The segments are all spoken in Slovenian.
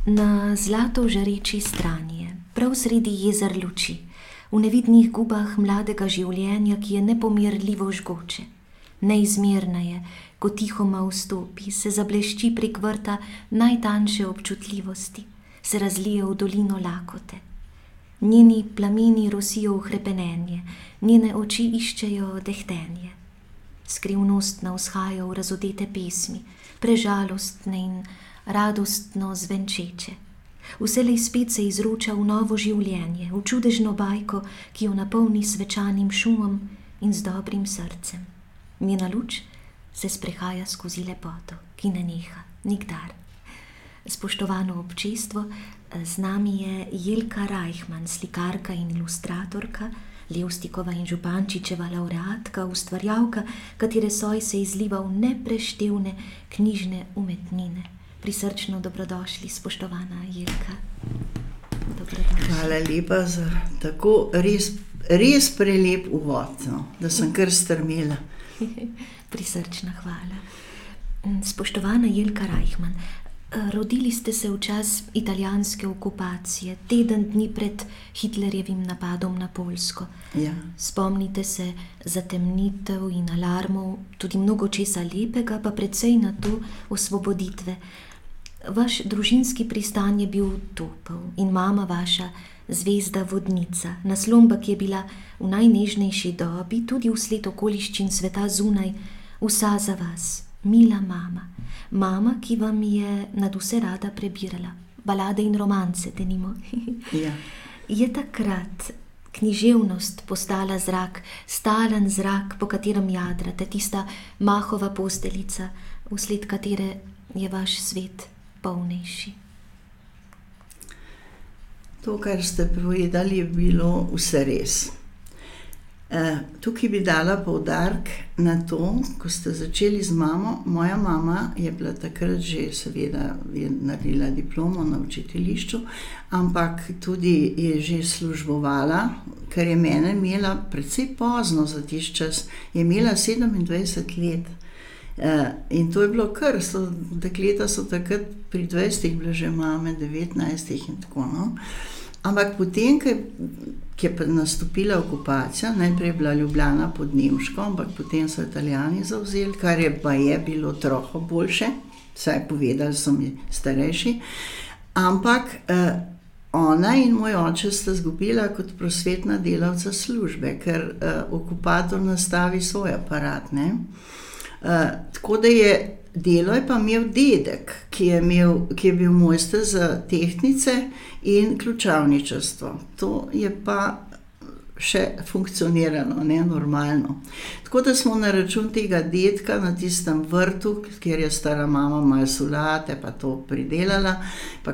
Na zlato žareči strani je, prav sredi jezer luči, v nevidnih gubah mladega življenja, ki je nepomirljivo žgoče. Neizmerna je, ko tihoma vstopi, se zablešči prek vrta najtanjše občutljivosti, se razlije v dolino lakote. Njeni plameni rosijo v hrepenenje, njene oči iščejo dehtenje. Skrivnostno vzhajajo v razodete pesmi, prežalostne in radostno zvenčeče. Vselej spet se izroča v novo življenje, v čudežno bajko, ki jo napolni svečanim šumom in z dobrim srcem. Njena luč se sprehaja skozi lepoto, ki ne neha nikdar. Spoštovano občestvo, z nami je Jelka Reichman, slikarka in ilustratorka, Levstikova in Župančičeva laureatka, ustvarjalka, katere soj se izliva v nepreštevne knjižne umetnine. Prisrčno dobrodošli, spoštovana Jelka. Dobrodošli. Hvala lepa za tako res prelep uvod, da sem kar strmela. Prisrčna hvala. Spoštovana Jelka Reichman, rodili ste se v čas italijanske okupacije, teden dni pred Hitlerjevim napadom na Poljsko. Ja. Spomnite se zatemnitev in alarmov, tudi mnogo česa lepega, pa precej na to osvoboditve. Vaš družinski pristan je bil topel in mama vaša zvezda vodnica, naslomba, ki je bila v najnežnejši dobi, tudi vsled okoliščin sveta zunaj, vsa za vas, mila mama. Mama, ki vam je nad vse rada prebirala balade in romance, denimo. Ja. Je takrat književnost postala zrak, stalen zrak, po katerem jadrate, tista mahova posteljica, vsled katere je vaš svet polnejši? To, kar ste povedali, je bilo vse res. Tukaj bi dala poudarek na to, ko ste začeli z mamo. Moja mama je bila takrat že, seveda, je naredila diplomo na učiteljišču, ampak tudi je že službovala, ker je mene imela precej pozno za tisti čas. Je imela 27 let. In to je bilo kar, dekleta so takrat pri 20 bile že mame, 19 in tako, no. Ampak potem, ki je nastopila okupacija, najprej je bila Ljubljana pod nemško, ampak potem so Italijani zavzeli, kar je pa je bilo troho boljše, vsaj povedali so mi starejši. Ampak ona in moj oče sta izgubila kot prosvetna delavca službe, ker okupator nastavi svoj aparat, ne. Tako da je delo je pa imel dedek, ki je bil mojster za tehtnice in ključavničarstvo. To je pa še funkcioniralo, ne, normalno. Tako da smo na račun tega dedka na tistem vrtu, kjer je stara mama malo solate pa to pridelala, pa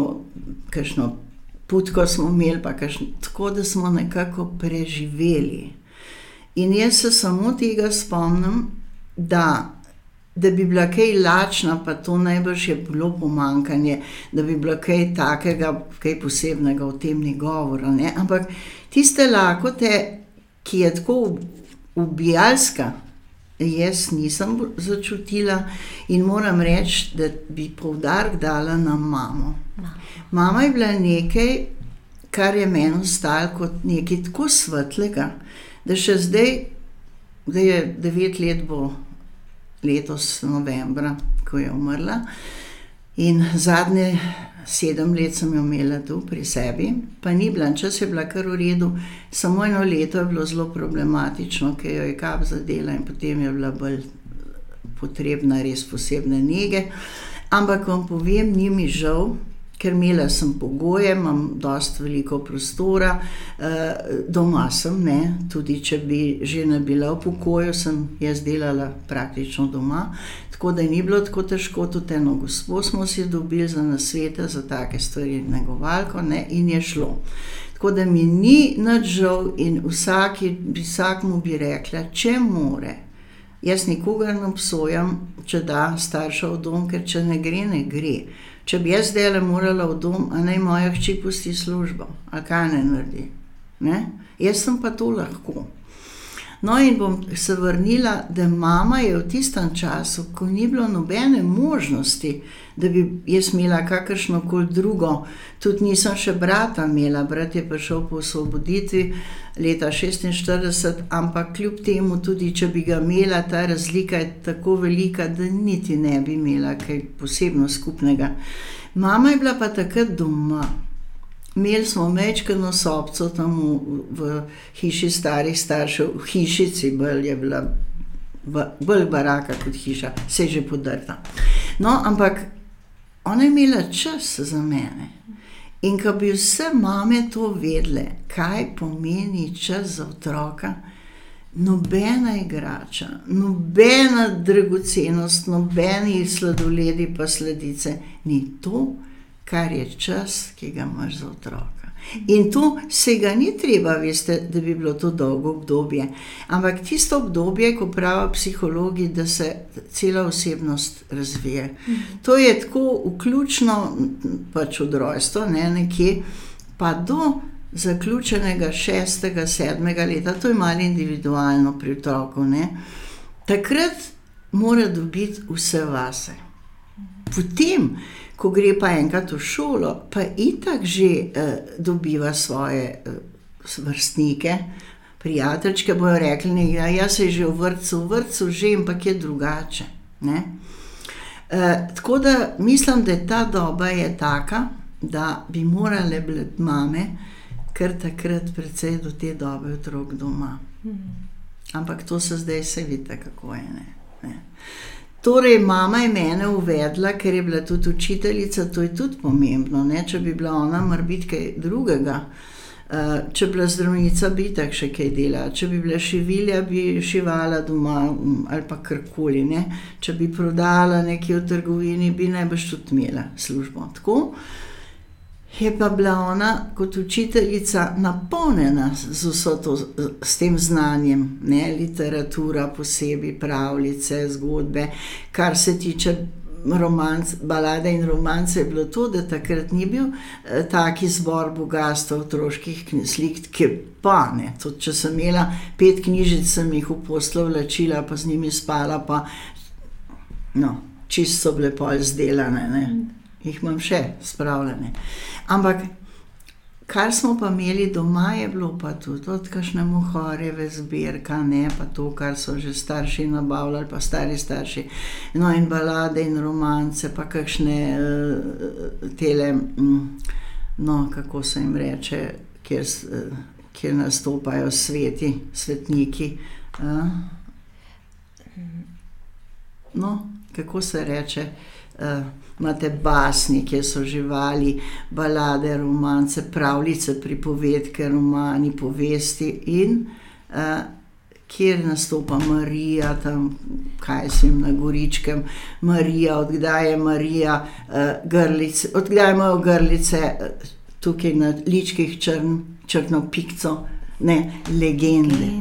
kakšno putko smo imeli, pa tako da smo nekako preživeli. In jaz se samo tega spomnim, da bi bila kaj lačna, pa to najbrž je bilo pomanjkanje, da bi bila kaj takega, kaj posebnega v tem ni govora, ne, ampak tiste lakote, ki je tako ubijalska, jaz nisem začutila in moram reči, da bi poudarek dala na mamo. Mama je bila nekaj, kar je meni ostalo kot nekaj tako svetlega, da še zdaj, da je 9 let bo letos novembra, ko je umrla, in zadnje 7 let sem jo imela tu pri sebi, pa ni bila, čas je bila kar v redu, samo 1 leto je bilo zelo problematično, ker jo je kap zadela in potem je bila bolj potrebna res posebne nege, ampak vam povem, ni mi žal, ker imela sem pogoje, imam dosti veliko prostora, doma sem, ne, tudi če bi že ne bila v pokoju, sem jaz delala praktično doma, tako da ni bilo tako težko, tudi eno gospo smo si dobili za nasvete, za take stvari, negovalko, ne, in je šlo. Tako da mi ni nič žal in vsakmu bi rekla, če more. Jaz nikogar ne obsojam, če da starša v dom, ker če ne gre, ne gre. Če bi jaz zdajle morala v dom, a naj moja hči pusti službo, a kaj ne naredi, ne? Jaz sem pa to lahko. No, in bom se vrnila, da mama je v tistem času, ko ni bilo nobene možnosti, da bi jaz imela kakršnokoli drugo, tudi nisem še brata imela, brat je prišel po osvoboditvi leta 46, ampak kljub temu tudi, če bi ga imela, ta razlika je tako velika, da niti ne bi imela kaj posebno skupnega. Mama je bila pa takrat doma. Imeli smo majčkeno sobco tam v hiši starih staršev, v hišici, bolj je bila bolj baraka kot hiša, se je že podrta. No, ampak ona je imela čas za mene. In ko bi vse mame to vedle, kaj pomeni čas za otroka, nobena igrača, nobena dragocenost, nobeni sladoledi pa sladice, ni to, kar je čas, ki ga imaš za otroka. In to se ga ni treba, veste, da bi bilo to dolgo obdobje. Ampak tisto obdobje, ko pravijo psihologi, da se cela osebnost razvije. To je tako vključno pač od rojstva, nekje, pa do zaključenega 6., 7. leta, to je malo individualno pri otroku, takrat mora dobiti vse vase. Potem, ko gre pa enkrat v šolo, pa itak že dobiva svoje vrstnike, prijateljčke, bojo rekli, ja se je že v vrtcu že, ampak je drugače. Tako da mislim, da ta doba je taka, da bi morale biti mame kar takrat precej do te dobe otrok doma. Ampak to se zdaj se vidi, kako je, ne. Torej, mama je mene uvedla, ker je bila tudi učiteljica, to je tudi pomembno, če bi bila ona morbiti kaj drugega, če bi bila zdravnica, bi itak še kaj delala, če bi bila šivilja, bi šivala doma ali pa karkoli, če bi prodala nekje v trgovini, bi najbrž tudi imela službo. Tako je pa bila ona kot učiteljica napolnjena s tem znanjem, literatura posebej, pravljice, zgodbe. Kar se tiče balade in romance, je bilo to, da takrat ni bil taki zbor bogatstva otroških slik, ki pa ne. Tudi če sem imela 5 knjižic, sem jih v posteljo vlačila, pa z njimi spala, pa čisto so bile pol izdelane, jih imam še spravljene. Ampak, kar smo pa imeli doma, je bilo pa tudi od kakšne Mohorjeve zbirka, pa to, kar so že starši nabavljali, pa stari starši. No, in balade in romance, pa kakšne tele, kako se jim reče, kjer nastopajo svetniki. Kako se reče, imate basni, kjer so živali, balade, romance, pravljice, pripovedke, romani, povesti in kjer nastopa Marija, tam, kaj sem na Goričkem, Marija, odkdaj je Marija grlice, odkdaj imajo grlice tukaj na ličkih črno pikco, legende.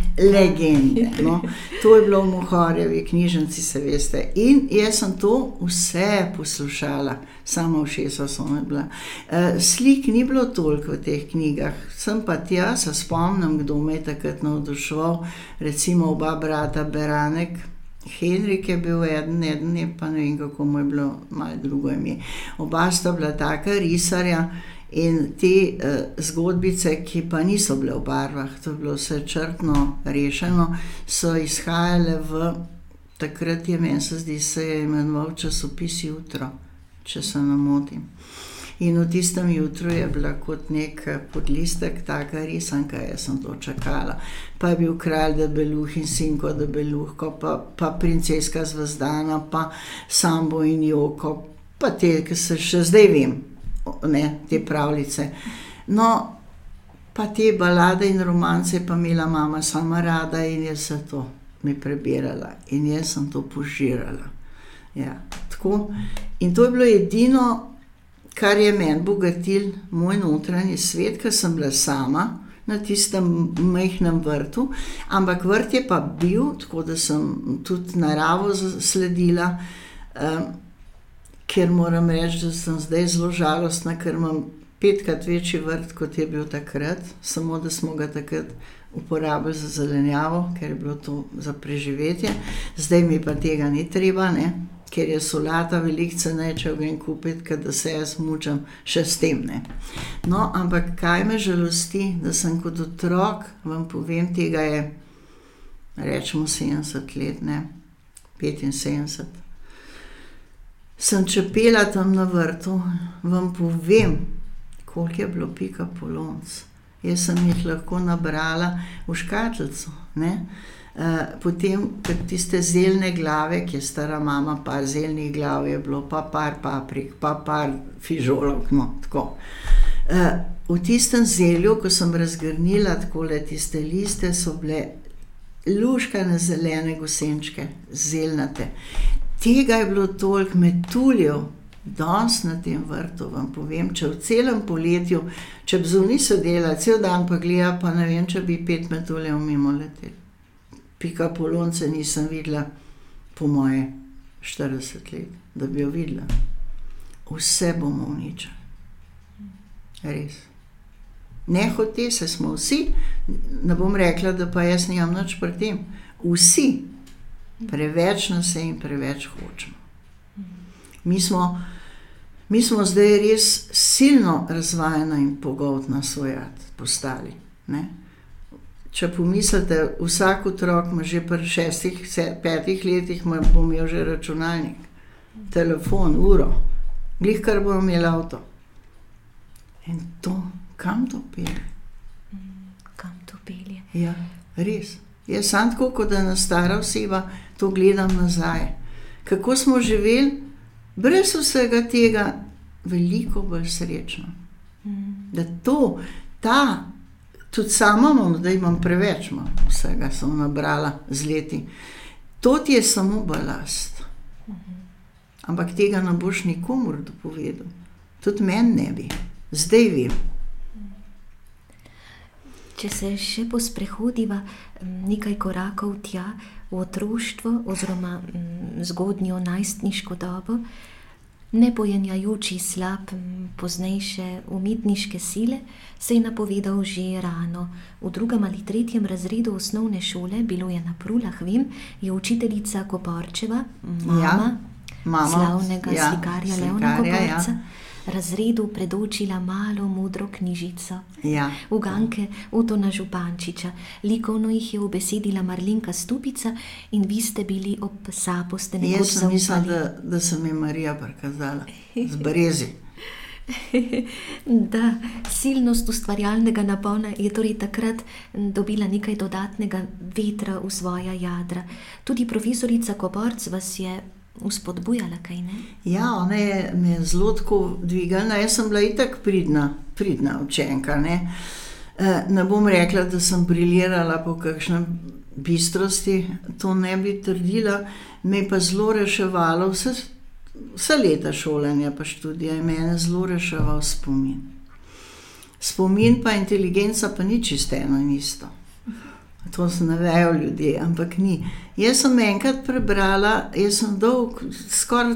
To je bilo v Mohorjevi knjižnici, se veste. In jaz sem to vse poslušala, sama ušesa so me bila. Slik ni bilo toliko v teh knjigah, sem pa tja, se spomnim, kdo me je takrat navduševal, recimo oba brata Beranek, Henrik je bil eden je pa ne vem, kako mu je bilo malo drugo ime. Oba sta bila taka risarja. In te zgodbice, ki pa niso bile v barvah, to je bilo vse črtno rešeno, so izhajale takrat je, meni se zdi, se je imenoval časopis Jutro, če se ne motim. In v tistem Jutru je bila kot nek podlistek, taka risanka, jaz sem to čakala. Pa je bil kralj Debeluh in sinko Debeluhko, pa princeska Zvezdana, pa Sambo in Joko, pa te, ki se še zdaj vem, te pravljice. No, pa te balade in romance pa imela mama sama rada in je se to mi prebirala in jaz sem to požirala. Tako. In to je bilo edino, kar je meni bogatil moj notranji svet, ker sem bila sama na tistem majhnem vrtu, ampak vrt je pa bil, tako da sem tudi naravo sledila, ker moram reči, da sem zdaj zelo žalostna, ker imam 5-krat večji vrt, kot je bil takrat, samo da smo ga takrat uporabili za zelenjavo, ker je bilo to za preživetje. Zdaj mi pa tega ni treba, ne? Ker je solata veliko ceneje, če jo grem kupiti, ker da se jaz mučam še s tem, ne. No, ampak kaj me žalosti, da sem kot otrok, vam povem, tega je, rečemo 70 let, ne, 75. Sem čepela tam na vrtu, vam povem, koliko je bilo pikapolonc. Jaz sem jih lahko nabrala v škatlico, ne. Potem tiste zeljne glave, ki je stara mama, par zeljnih glav je bilo, pa par paprik, pa par fižolovk, no, tako. V tistem zelju, ko sem razgrnila takole tiste liste, so bile luškane zelene gosenčke, zeljnate. Tega je bilo toliko, metuljev, danes na tem vrtu, vam povem, če v celem poletju, če bi zunaj sedela, cel dan pa gleda, pa ne vem, če bi 5 metuljev mimo leteli. Pikapolonce nisem videla po moje 40 let, da bi jo videla. Vse bomo uničili. Res. Nehote se smo vsi, ne bom rekla, da pa jaz nimam nič pri tem. Vsi. Preveč nas je in preveč hočemo. Mi smo zdaj res silno razvajena in pogoltna svojat postali, ne. Če pomislite, vsak otrok ima že pri 6-5 letih bo imel že računalnik, telefon, uro, glih kar bo imel avto. In to, kam to pelje? Kam to pelje? Ja, res. Jaz sam tako, kot da ena stara oseba, to gledam nazaj. Kako smo živeli, brez vsega tega, veliko bolj srečno. Da to, tudi sama imam, da imam preveč, vsega sem nabrala z leti. To ti je samo balast. Ampak tega ne boš nikomur dopovedal. Tudi meni ne bi. Zdaj vem. Če se še posprehodiva nekaj korakov tja v otroštvo oziroma zgodnjo najstniško dobo, ne pojenjajoči slab poznejše umetniške sile, se je napovedal že rano. V 2. ali 3. razredu osnovne šole, bilo je na Prulah, vem, je učiteljica Koporčeva, mama slavnega slikarja Leona Koporca, razredu predočila malo modro knjižico. Ja. Uganke Otona Župančiča. Likovno jih je ubesedila Marlenka Stupica in vi ste bili ob sapo, ste nekoč zaupali. Jaz sem mislila, da sem je Marija prikazala z brezi. Da, silnost ustvarjalnega napona je torej takrat dobila nekaj dodatnega vetra v svoja jadra. Tudi profesorica Koporc vas je vzpodbujala, kaj ne? Ja, ona je me zelo tako dvigalna. Jaz sem bila itak pridna učenka, ne. Ne bom rekla, da sem briljirala po kakšnem bistrosti, to ne bi trdila, me je pa zelo reševalo, vse leta šolanja pa študija je mene zelo reševal spomin. Spomin pa inteligenca pa ni čisto eno in isto. To se ne vejo ljudje, ampak ni. Jaz sem enkrat prebrala, jaz sem skoraj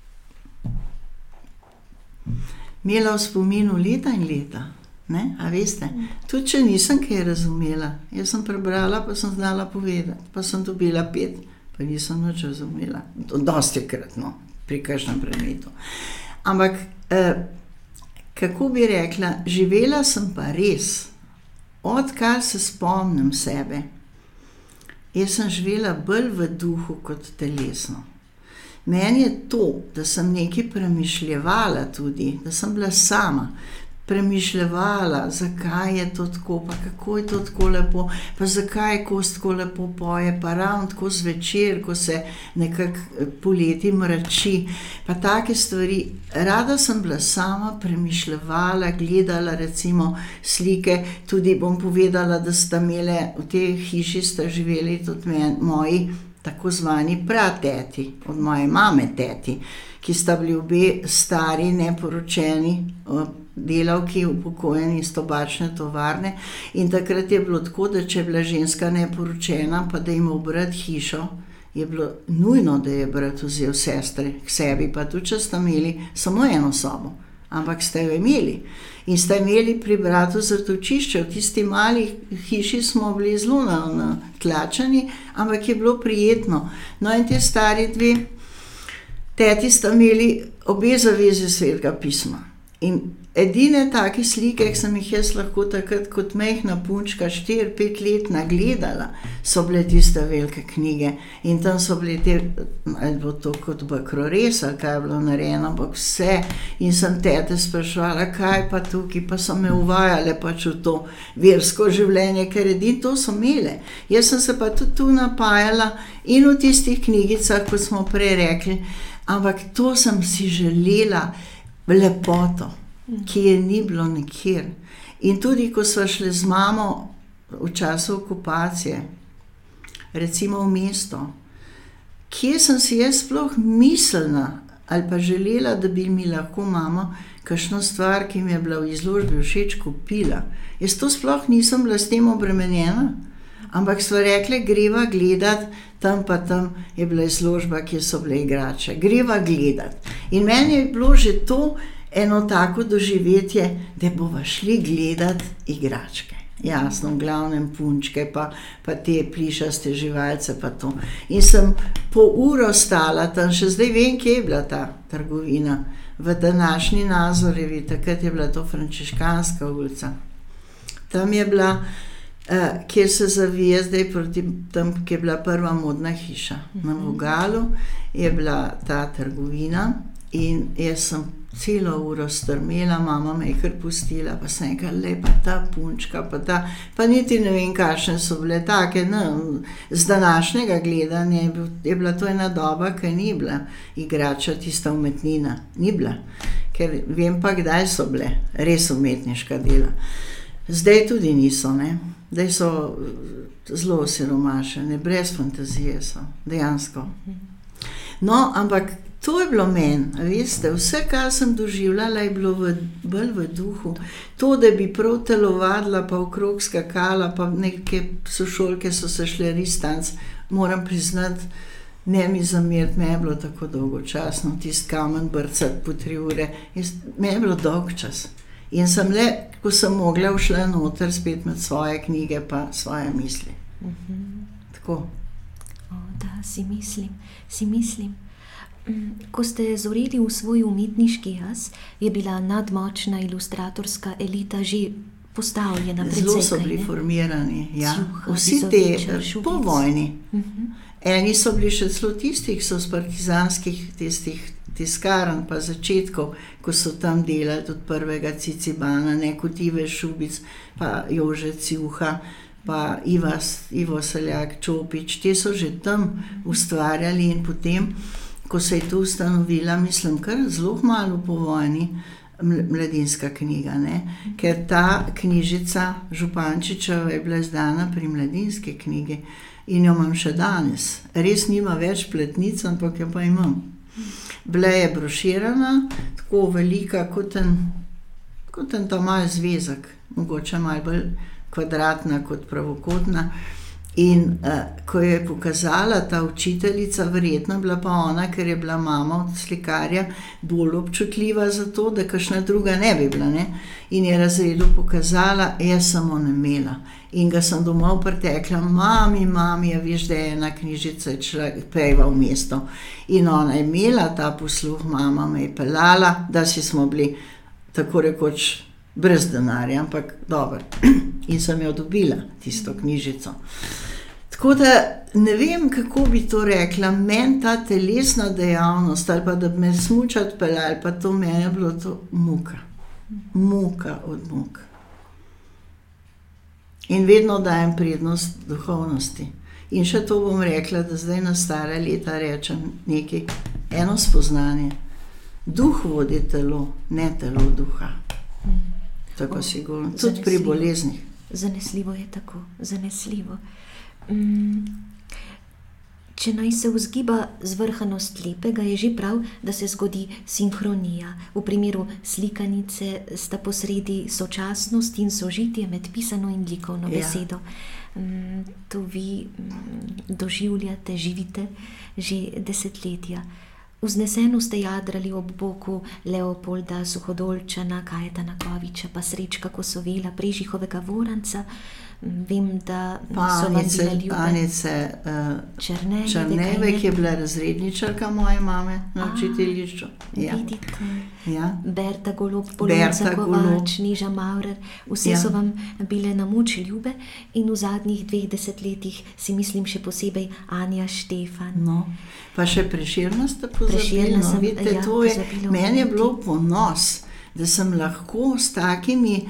imela v spominu leta in leta, ne, a veste, tudi če nisem kaj razumela, jaz sem prebrala, pa sem znala povedati, pa sem dobila 5, pa nisem nič razumela, dostikrat, no, pri kakšnem predmetu. Ampak, kako bi rekla, živela sem pa res, odkar se spomnim sebe, jaz sem živela bolj v duhu kot telesno. Meni je to, da sem nekaj premišljevala tudi, da sem bila sama, premišljevala, zakaj je to tako, pa kako je to tako lepo, pa zakaj kost tako lepo poje, pa ravno tako zvečer, ko se nekako poleti mrači, pa take stvari. Rada sem bila sama, premišljevala, gledala recimo slike, tudi bom povedala, da sta imele, v tej hiši sta živeli tudi moji tako zvani prateti, od moje mame teti, ki sta bili obe stari, neporočeni, delavki, upokojeni iz tobačne tovarne, in takrat je bilo tako, da če je bila ženska neporočena, pa da ima brat hišo, je bilo nujno, da je brat vzel sestre k sebi, pa tudi če sta imeli samo eno sobo. ampak ste jo imeli. In ste imeli pri bratu Zrtovčišče, v tisti mali hiši smo bili zelo natlačeni, ampak je bilo prijetno. No in te stari dve teti sta imeli obe zavezi Svetega pisma. In edine take slike, ki sem jih jaz lahko takrat kot majhna punčka 4-5 let nagledala, so bile tiste velike knjige. In tam so bile te, ali bo to kot bakrores, ali kaj je bilo narejeno, ampak vse. In sem tete spraševala, kaj pa tukaj, pa so me uvajale pač v to versko življenje, ker edin to so imele. Jaz sem se pa tudi tu napajala in v tistih knjigicah, kot smo prej rekli, ampak to sem si želela lepoto, ki je ni bilo nikjer. In tudi, ko sva šli z mamo v času okupacije, recimo v mesto, kje sem si jaz sploh mislila ali pa želela, da bi mi lahko mama kakšno stvar, ki mi je bila v izložbi všeč, kupila. Jaz to sploh nisem bila s tem obremenjena, ampak sva rekli, greva gledat, tam pa tam je bila izložba, kjer so bile igrače. Greva gledat. In meni je bilo že to eno tako doživetje, da bova šli gledat igračke. Jasno, v glavnem punčke, pa te plišaste živalce, pa to. In sem po uro stala tam, še zdaj vem, kje je bila ta trgovina. V današnji Nazorevi, takrat je bila to Frančiškanska ulica. Tam je bila, kjer se zavije zdaj proti tam, kjer je bila prva modna hiša. Na Vogalu je bila ta trgovina in jaz sem celo uro strmela, mama me je kar pustila, pa sem rekla, lepa ta punčka, pa niti ne vem, kakšne so bile take, z današnjega gledanja je bila to ena doba, ki ni bila igrača, tista umetnina, ni bila, ker vem pa, kdaj so bile res umetniška dela. Zdaj tudi niso, ne, zdaj so zelo osiromašene, brez fantazije so, dejansko. No, ampak to je bilo meni, veste, vse, kar sem doživljala, je bilo bolj v duhu. To, da bi prav telovadila, pa okrog skakala, pa neke sošolke so se šle ristanc, moram priznati, ne mi zameriti, me je bilo tako dolgočasno, tist kamen brcati po 3 ure, me je bilo dolg čas. In sem le, ko sem mogla, ušla noter spet med svoje knjige, pa svoje misli. Tako. Da, si mislim. Ko ste zoreli v svoj umetniški jaz, je bila nadmočna ilustratorska elita že postavljena precej. Zelo so bili formirani, ja. Vsi te po vojni. Eni so bili še celo tistih, so z partizanskih tistih tiskarn pa začetkov, ko so tam delali tudi prvega Cicibana, kot Ive Šubic, pa Jože Ciuha, pa Ivo Seljak Čopič, te so že tam ustvarjali in potem, ko se je tu ustanovila, mislim, kar zelo malo po vojni, Mladinska knjiga, ne? Ker ta knjižica Župančičeva je bila izdana pri Mladinski knjigi in jo imam še danes. Res nima več pletnic, ampak jo pa imam. Bila je broširana, tako velika kot en ta mal zvezek, mogoče malo bolj kvadratna kot pravokotna. In ko je pokazala ta učiteljica, verjetno bila pa ona, ker je bila mama od slikarja, bolj občutljiva za to, da kakšna druga ne bi bila, ne? In je razredu pokazala, jaz sem onemela. In ga sem domov pritekla, mami, ja veš, da je ena knjižica pejva v mesto. In ona je imela ta posluh, mama me je pelala, da smo bili tako rekoč brez denarja, ampak dobro. In sem jo dobila, tisto knjižico. Tako da ne vem, kako bi to rekla, meni ta telesna dejavnost, ali pa da bi me smučat peljali, pa to meni je bilo to muka. Muka od muk. In vedno dajem prednost duhovnosti. In še to bom rekla, da zdaj na stare leta rečem nekaj, eno spoznanje. Duh vodi telo, ne telo duha. Tako sigurno, tudi pri boleznih. Zanesljivo je tako, zanesljivo. Če naj se vzgiba zvrhanost lepega, je že prav, da se zgodi sinhronija. V primeru slikanice sta posredi sočasnost in sožitje med pisano in likovno besedo. To vi doživljate, živite že desetletja. Vzneseno ste jadrali ob boku Leopolda Suhodolčana, Kajeta Nakoviča, pa Srečka Kosovela, Prežihovega Voranca. Vem, da so vam bile ljube Anice Černeve, ki je bila razredničarka moje mame na učiteljišču. Ja. Vidite. Ja. Berta Golob, Polonca Kovač, Neža Maurer, vse so vam bile na moč ljube in v zadnjih 2 desetletjih si mislim še posebej Anja Štefan. No, pa še Prešerna ste pozabili. No, vidite, meni je bilo ponos, da sem lahko s takimi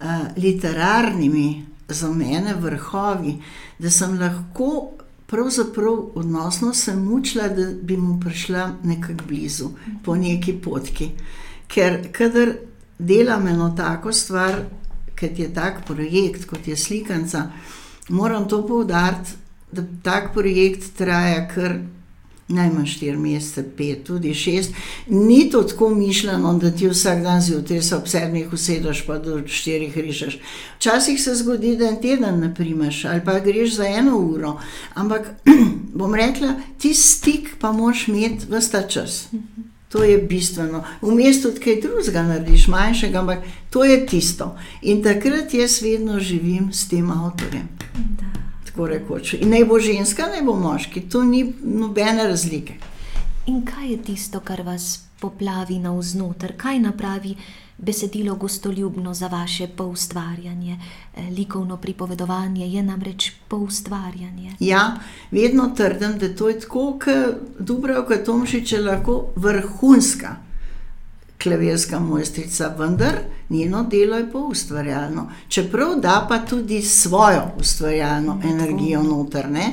literarnimi za mene vrhovi, da sem lahko pravzaprav odnosno se mučila, da bi mu prišla nekako blizu po neki potki. Ker kadar delam eno tako stvar, kot je tak projekt, kot je Slikanca, moram to poudariti, da tak projekt traja kar najmanj 4 mesece, 5, tudi 6. Ni to tako mišljeno, da ti vsak dan zjutraj se ob 7 usedeš pa do 4 rišeš. Včasih se zgodi, da en teden ne primeš ali pa greš za 1 uro, ampak bom rekla, ti stik pa moraš imeti ves ta čas. To je bistveno. Vmes tudi kaj drugega narediš, manjšega, ampak to je tisto. In takrat jaz vedno živim s tem avtorjem. Tako rekoč. In naj bo ženska, naj bo moški. To ni nobene razlike. In kaj je tisto, kar vas poplavi navznoter? Kaj napravi besedilo gostoljubno za vaše poustvarjanje? Likovno pripovedovanje je namreč poustvarjanje. Ja, vedno trdim, da to je tako, kot Dubravka Tomšič je lahko vrhunska klavirska mojstrica, vendar njeno delo je poustvarjalno. Čeprav da pa tudi svojo ustvarjalno energijo noter, ne?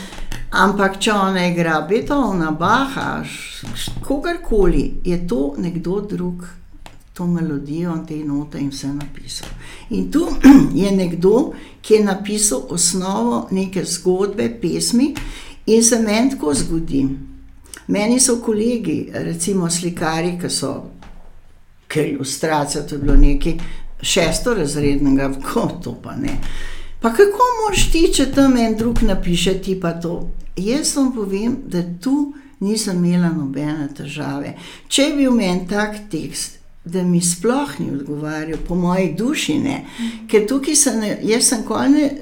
Ampak če ona igra Beethovna, Bacha, kogarkoli, je to nekdo drug, to melodijo, te note in vse napisal. In tu je nekdo, ki je napisal osnovo neke zgodbe, pesmi in se meni tako zgodi. Meni so kolegi, recimo slikari, ki so ker ilustracija, to je bilo nekaj 6-razrednega, kako to pa ne. Pa kako moraš ti, če tam en drug napiše, ti pa to? Jaz vam povem, da tu nisem imela nobene težave. Če je bil meni tak tekst, da mi sploh ni odgovarjal, po moji duši ne, ker tukaj jaz sem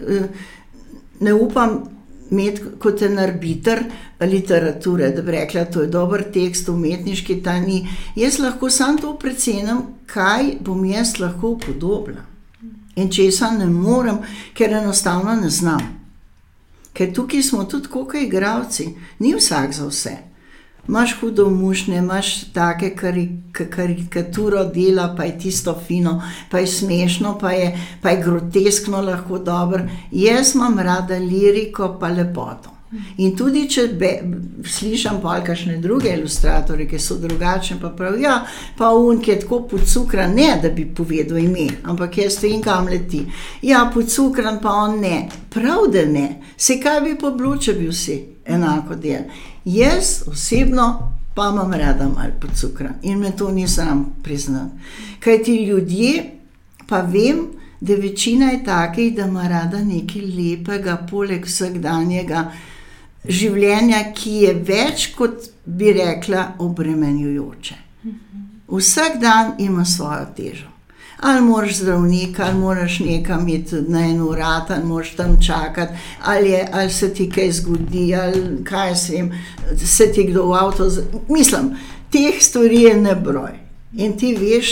ne upam imeti kot en arbiter literature, da bi rekla, to je dober tekst, umetniški, ta ni. Jaz lahko sam to precenim, kaj bom jaz lahko upodobila. In česa ne morem, ker enostavno ne znam. Ker tukaj smo tudi kot igralci, ni vsak za vse. Imaš hudomušne, imaš take karikaturo dela, pa je tisto fino, pa je smešno, pa je groteskno lahko dobro. Jaz imam rada liriko pa lepoto. In tudi, če slišam pa kakšne druge ilustratorje, ki so drugačne, pa prav, ja, pa on, ki je tako podcukran, ne, da bi povedal ime, ampak jaz vem, kam leti. Ja, podcukran, pa on ne. Prav, da ne. Se kaj bi pa bilo, če bi vsi enako del. Jaz osebno pa imam rada malo podcukran in me to ni sram priznati. Kaj ti ljudje, pa vem, da večina je takih, da ima rada nekaj lepega, poleg vsakdanjega življenja, ki je več, kot bi rekla, obremenjujoče. Vsak dan ima svojo težo. Ali moraš zdravnika, ali moraš nekam iti na en urad, ali moraš tam čakati, ali se ti kaj zgodi, ali kaj se ti kdo v avto... Mislim, teh stvari je nebroj. In ti veš,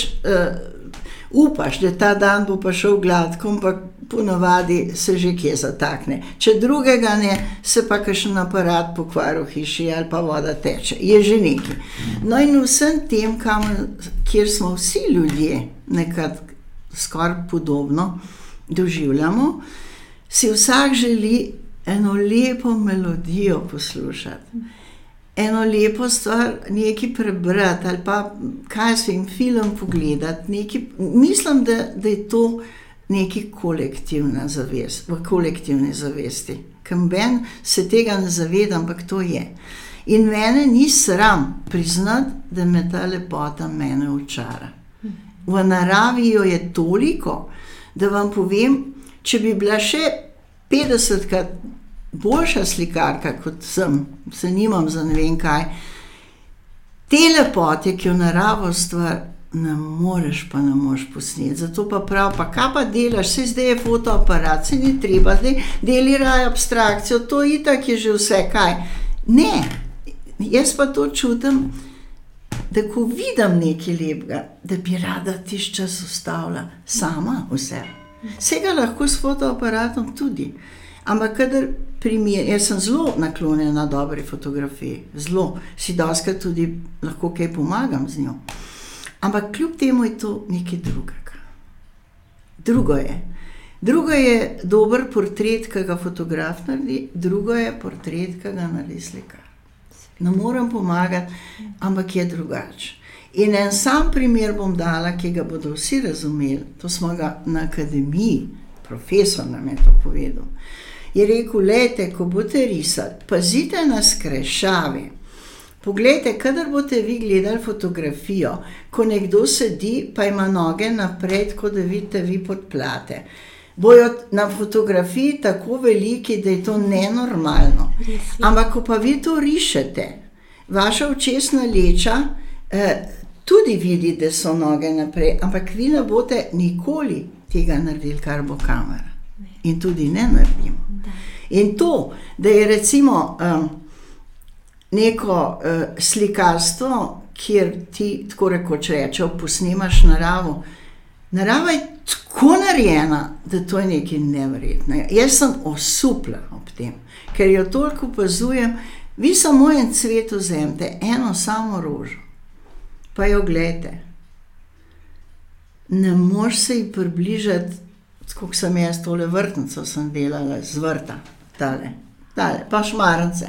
upaš, da ta dan bo pa šel gladko, ampak ponavadi se že kje zatakne. Če drugega ne, se pa kakšen aparat pokvari v hiši ali pa voda teče. Je že nekaj. No in vsem tem, kjer smo vsi ljudje nekad skoraj podobno doživljamo, si vsak želi eno lepo melodijo poslušati. Eno lepo stvar, nekaj prebrati ali pa kaj svim film pogledati. Mislim, da je to nekaj kolektivna zavest, v kolektivni zavesti. Kamben se tega ne zaveda, ampak to je. In mene ni sram priznati, da me ta lepota mene očara. V naravi jo je toliko, da vam povem, če bi bila še 50krat boljša slikarka, kot sem, se nimam za ne vem kaj, te lepote, ki jo narava ustvari, ne moreš posneti. Zato pa prav, pa kaj pa delaš, saj zdaj je fotoaparat, se ni treba, zdaj deli raje abstrakcijo, to itak je že vse, kaj. Ne, jaz pa to čutim, da ko vidim nekaj lepega, da bi rada tisti čas ustavila sama vse. Vse ga lahko s fotoaparatom tudi, ampak kadar jaz sem zelo naklonjena dobri fotografiji, zelo, si dostikrat tudi lahko kaj pomagam z njo. Ampak kljub temu je to nekaj drugega. Drugo je dober portret, ki ga fotograf naredi, drugo je portret, ki ga naredi slikar. Ne morem pomagati, ampak je drugače. In en sam primer bom dala, ki ga bodo vsi razumeli, to smo ga na akademiji, profesor nam je to povedal. Je rekel, lejte, ko boste risali, pazite na skrešave. Poglejte, kadar boste vi gledali fotografijo, ko nekdo sedi, pa ima noge naprej, tako da vidite vi podplate. Bojo na fotografiji tako veliki, da je to nenormalno. Ampak ko pa vi to rišete, vaša očesna leča tudi vidi, da so noge naprej, ampak vi ne boste nikoli tega naredili, kar bo kamera. In tudi ne naredimo. In to, da je recimo neko slikarstvo, kjer ti tako rekoč rečejo, posnemaš naravo. Narava je tako narejena, da to je nekaj neverjetnega. Jaz sem osupla ob tem, ker jo toliko opazujem. Vi samo en cvet vzemite, eno samo rožo, pa jo gledajte. Ne moreš se ji približati, tako sem jaz tole vrtnico sem delala z vrta, tale, pa šmarnice.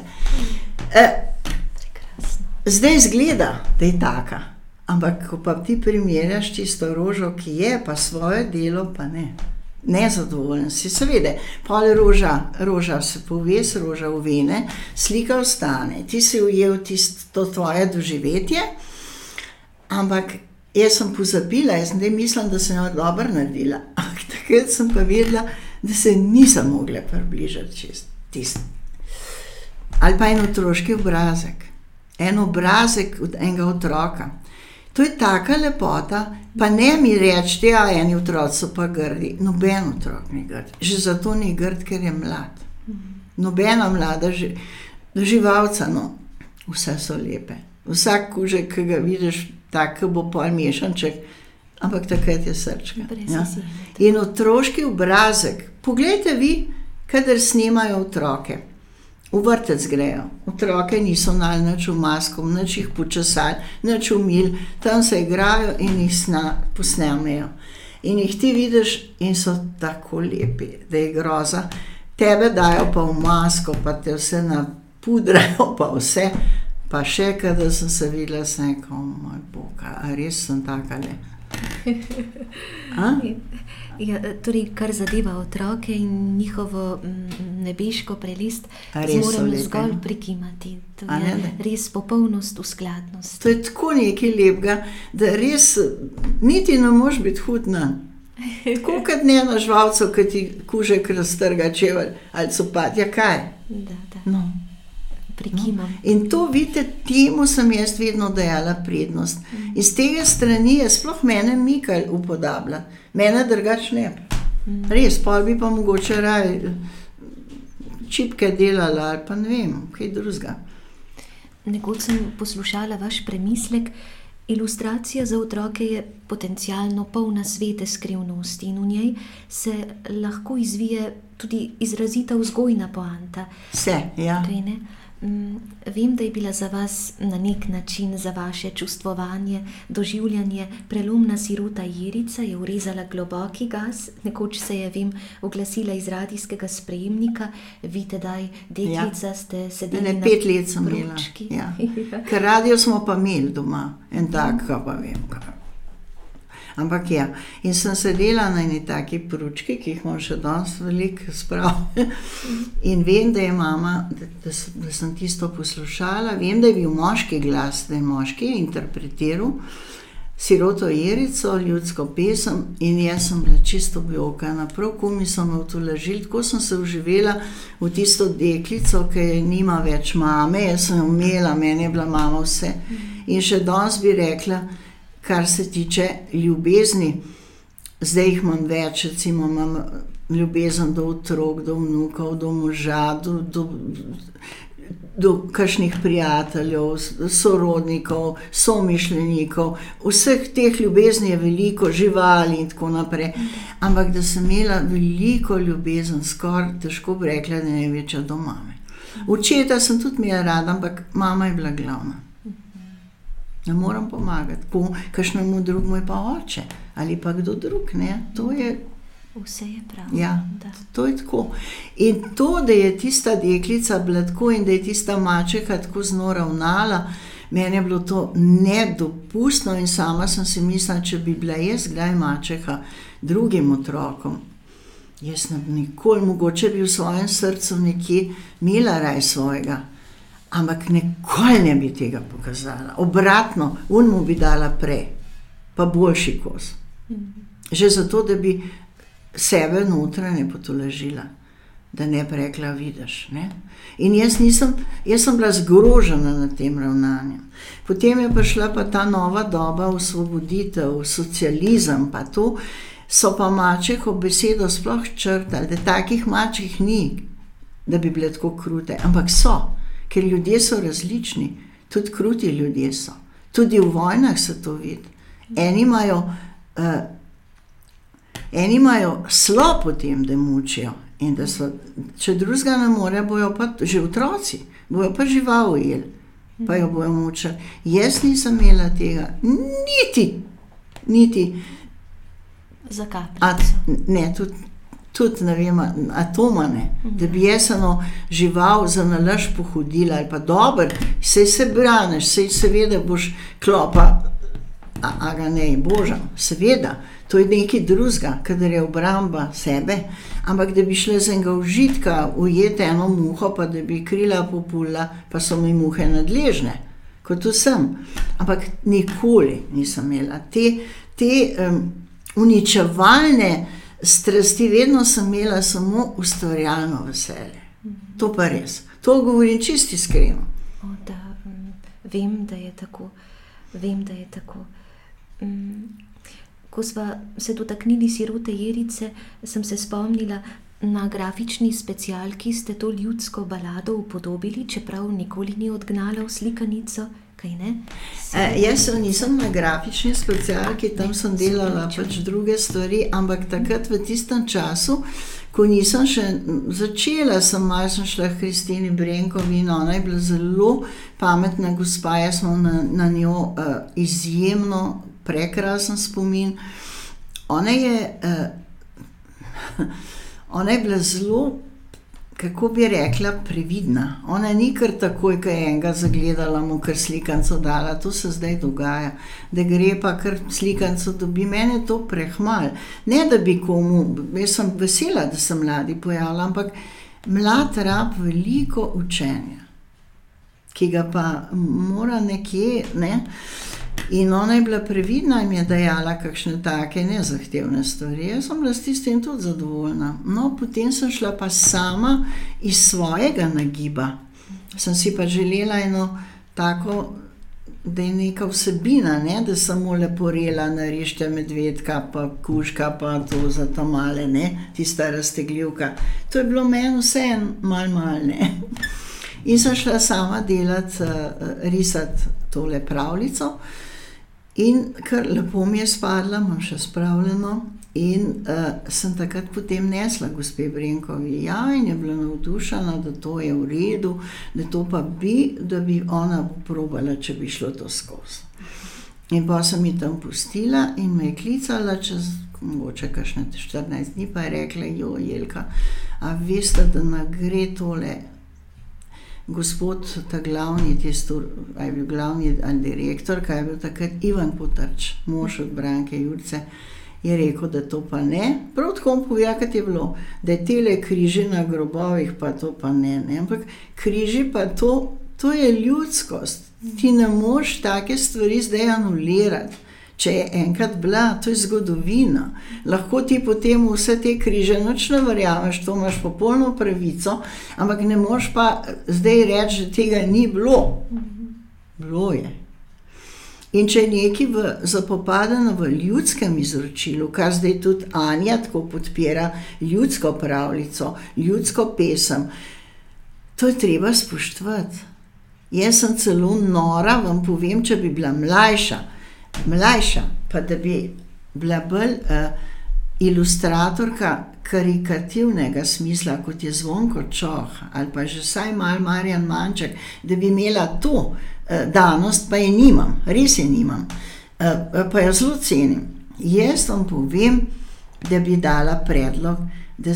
Zdaj izgleda, da je taka, ampak ko pa ti primerjaš tisto rožo, ki je, pa svoje delo, pa ne. Nezadovoljen si, seveda, pol roža se poves, roža uvene, slika ostane, ti si ujel to tvoje doživetje, ampak jaz sem pozabila, jaz zdaj mislim, da sem jo dobro naredila, ampak takrat sem pa vedela, da se nisem mogla približati čist tisti. Ali pa en otroški obrazek. En obrazek od enega otroka. To je taka lepota, pa ne mi reči, eni otroci so pa grdi. Noben otrok ni grd. Že zato ni grd, ker je mlad. Nobena mlada živalca, no, vse so lepe. Vsak kužek, ki ga vidiš, tak, ki bo pol mešanček, ampak takrat je srčka. Ja? In otroški obrazek. Poglejte vi, kadar snemajo otroke. V vrtec grejo. Otroke niso nali nič v masku, nič jih počesali, nič umili, tam se igrajo in jih posnemejo. In jih ti vidiš in so tako lepi, da je groza. Tebe dajo pa v masko, pa te vse napudrajo, pa vse. Pa še, kada sem se videla, sem rekel, moj Bog, a res sem takale. Ja, torej, kar zadeva otroke in njihovo nebeško prelist, moram zgolj prikimati. To je res popolnost, uskladnost. To je tako nekaj lepega, da res niti ne moš biti hudna. Tako kot ne na žvalcu, ki ti kužek raztrga čevelj ali copat. Ja, kaj? Da. No. Prikimam. In to, vidite, temu sem jaz vedno dajala prednost. Iz tega strani je sploh mene Mikl upodablja. Mene drugač ne. Res, pol bi pa mogoče raje čipke delala ali pa ne vem, kaj drugega. Nekoč sem poslušala vaš premislek, ilustracija za otroke je potencialno polna svete skrivnosti in v njej se lahko izvije tudi izrazita vzgojna poanta. Vse, ja. Vem, da je bila za vas na nek način, za vaše čustvovanje, doživljanje prelomna sirota Jerica, je urezala globoki gas, nekoč se je, vem, oglasila iz radijskega sprejemnika, vi tedaj, deklica, ste sedeli na 5 let sem pručki. Ja. Ker radio smo pa imeli doma, en tak, pa vem, kaj. Ampak ja, in sem sedela na eni taki pručki, ki jih imam še danes veliko sprav. In vem, da je mama, da sem tisto poslušala, vem, da je bil moški glas, da je moški interpretiral siroto Jerico, ljudsko pesem, in jaz sem bila čisto objokana. Prav kumi so me utolažili, tako sem se vživela v tisto deklico, ki nima več mame, jaz sem imela, meni je bila mama vse. In še danes bi rekla, kar se tiče ljubezni, zdaj jih imam več, recimo imam ljubezen do otrok, do vnukov, do moža, do kakšnih prijateljev, sorodnikov, somišljenikov, vseh teh ljubezni je veliko, živali in tako naprej. Ampak da sem imela veliko ljubezen, skoraj težko bi rekla, da je največja do mame. Očeta sem tudi imela rada, ampak mama je bila glavna. Ne moram pomagati, kakšnemu drugemu je pa oče ali pa kdo drug, ne, to je... Vse je prav. Ja, to je tako. In to, da je tista deklica bila tako in da je tista mačeha tako z njo ravnala, meni je bilo to nedopustno in sama sem si mislila, če bi bila jaz kdaj mačeha drugim otrokom, jaz ne bi nikoli, mogoče bi v svojem srcu nekje imela raj svojega, ampak nikoli ne bi tega pokazala. Obratno, mu bi dala prej, pa boljši kos. Že zato, da bi sebe notranje potolažila, da ne bi rekla, vidiš, ne. In jaz sem bila zgrožena nad tem ravnanjem. Potem je prišla pa ta nova doba, osvoboditev, socializem, pa to, so pa mačeho besedo sploh črtali, da takih mačeh ni, da bi bile tako krute, ampak so, ker ljudje so različni, tudi kruti ljudje so. Tudi v vojnah se to vidi. Eni imajo slop o tem, da mučijo in da so, če drugega ne more, bojo pa že otroci, bojo pa žival ujeli, pa jo bojo mučili. Jaz nisem imela tega, niti ne, tudi ne vem, atoma ne, da bi jaz eno žival za nalašč pohodila, ali pa dober, saj se braniš, saj seveda boš klopa, a ga ne, božam, seveda, to je nekaj drugega, kadar je obramba sebe, ampak da bi šla z enega užitka ujeti eno muho, pa da bi krila popula, pa so mi muhe nadležne, kot vsem. Ampak nikoli nisem imela. Te uničevalne strasti, vedno sem imela samo ustvarjalno veselje. To pa res. To govorim čisto iskreno. Vem, da je tako. Ko sva se dotaknili sirote Jerice, sem se spomnila, na grafični specialki ste to ljudsko balado upodobili, čeprav nikoli ni odgnala v slikanico, kaj ne? Jaz nisem na grafični specialki, tam sem delala pač druge stvari, ampak takrat v tistem času, ko nisem še začela, sem šla k Kristini Brenkovi in ona je bila zelo pametna gospa, jaz smo na njo izjemno prekrasen spomin. Ona je bila zelo, kako bi rekla, previdna. Ona ni kar takoj, ko je enega zagledala, mu kar slikanco dala. To se zdaj dogaja, da gre pa kar slikanco dobi. Mene je to prehmal. Ne, da bi komu, jaz sem vesela, da sem mladi pojavila, ampak mlad rab veliko učenja, ki ga pa mora nekje, ne. In ona je bila previdna in mi je dajala kakšne take nezahtevne stvari. Jaz sem bila s tistim tudi zadovoljna. No, potem sem šla pa sama iz svojega nagiba. Sem si pa želela eno tako, da je neka vsebina, ne, da samo leporela, narišče medvedka, pa kužka, pa to za tamale, ne, tista raztegljivka. To je bilo meni vse malo, ne. In sem šla sama risati tole pravljico. In kar lepo mi je spadla, imam še spravljeno, in sem takrat potem nesla gospe Brenkovi. Ja, in je bila navdušena, da to je v redu, da to pa da bi ona probala, če bi šlo to skozi. In pa sem ji tam pustila in me je klicala čez mogoče kakšne 14 dni, pa je rekla, Jelka, a veste, da gre tole gospod, ta glavni, a je bil glavni direktor, kaj je bil takrat Ivan Potrč, mož od Branke Jurce, je rekel, da to pa ne. Prav tako mi povija, kad je bilo, da je tele križi na grobovih, pa to pa ne. Ampak križi pa to je ljudskost. Ti ne moš take stvari zdaj anulirati. Če je enkrat bila, to je zgodovina. Lahko ti potem vse te križe nič ne verjameš, to imaš popolno pravico, ampak ne moš pa zdaj reči, da tega ni bilo. Bilo je. In če je nekaj zapopadeno v ljudskem izročilu, kar zdaj tudi Anja tako podpira, ljudsko pravljico, ljudsko pesem, to je treba spoštovati. Jaz sem celo nora, vam povem, če bi bila mlajša, pa da bi bila bolj ilustratorka karikativnega smisla, kot je Zvonko Čoh, ali pa že vsaj malo Marjan Manček, da bi imela to danost, pa je nimam, res je nimam, pa jo zelo cenim. Jaz vam povem, da bi dala predlog, da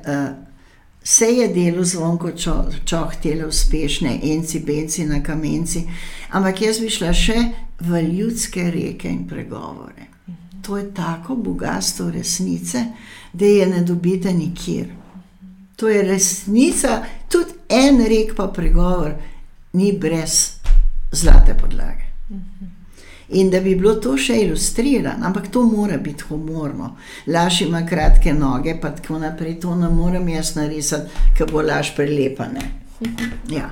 se je delo Zvonko Čoh tele uspešne, enci, benci na kamenci, ampak jaz bi šla še v ljudske reke in pregovore. To je tako bogatstvo resnice, da je ne dobite nikjer. To je resnica, tudi en rek pa pregovor ni brez zlate podlage. In da bi bilo to še ilustrirano, ampak to mora biti humorno. Laž ima kratke noge, pa tako naprej, to ne morem jaz narisati, ker bo laž prelepa, ne. Ja.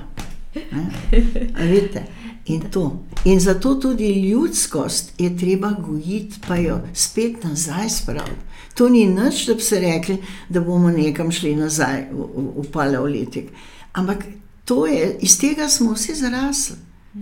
A vidite? In to. In zato tudi ljudskost je treba gojiti, pa jo spet nazaj spraviti. To ni nič, da bi se rekli, da bomo nekam šli nazaj v paleolitik. Ampak to je, iz tega smo vsi zrasli.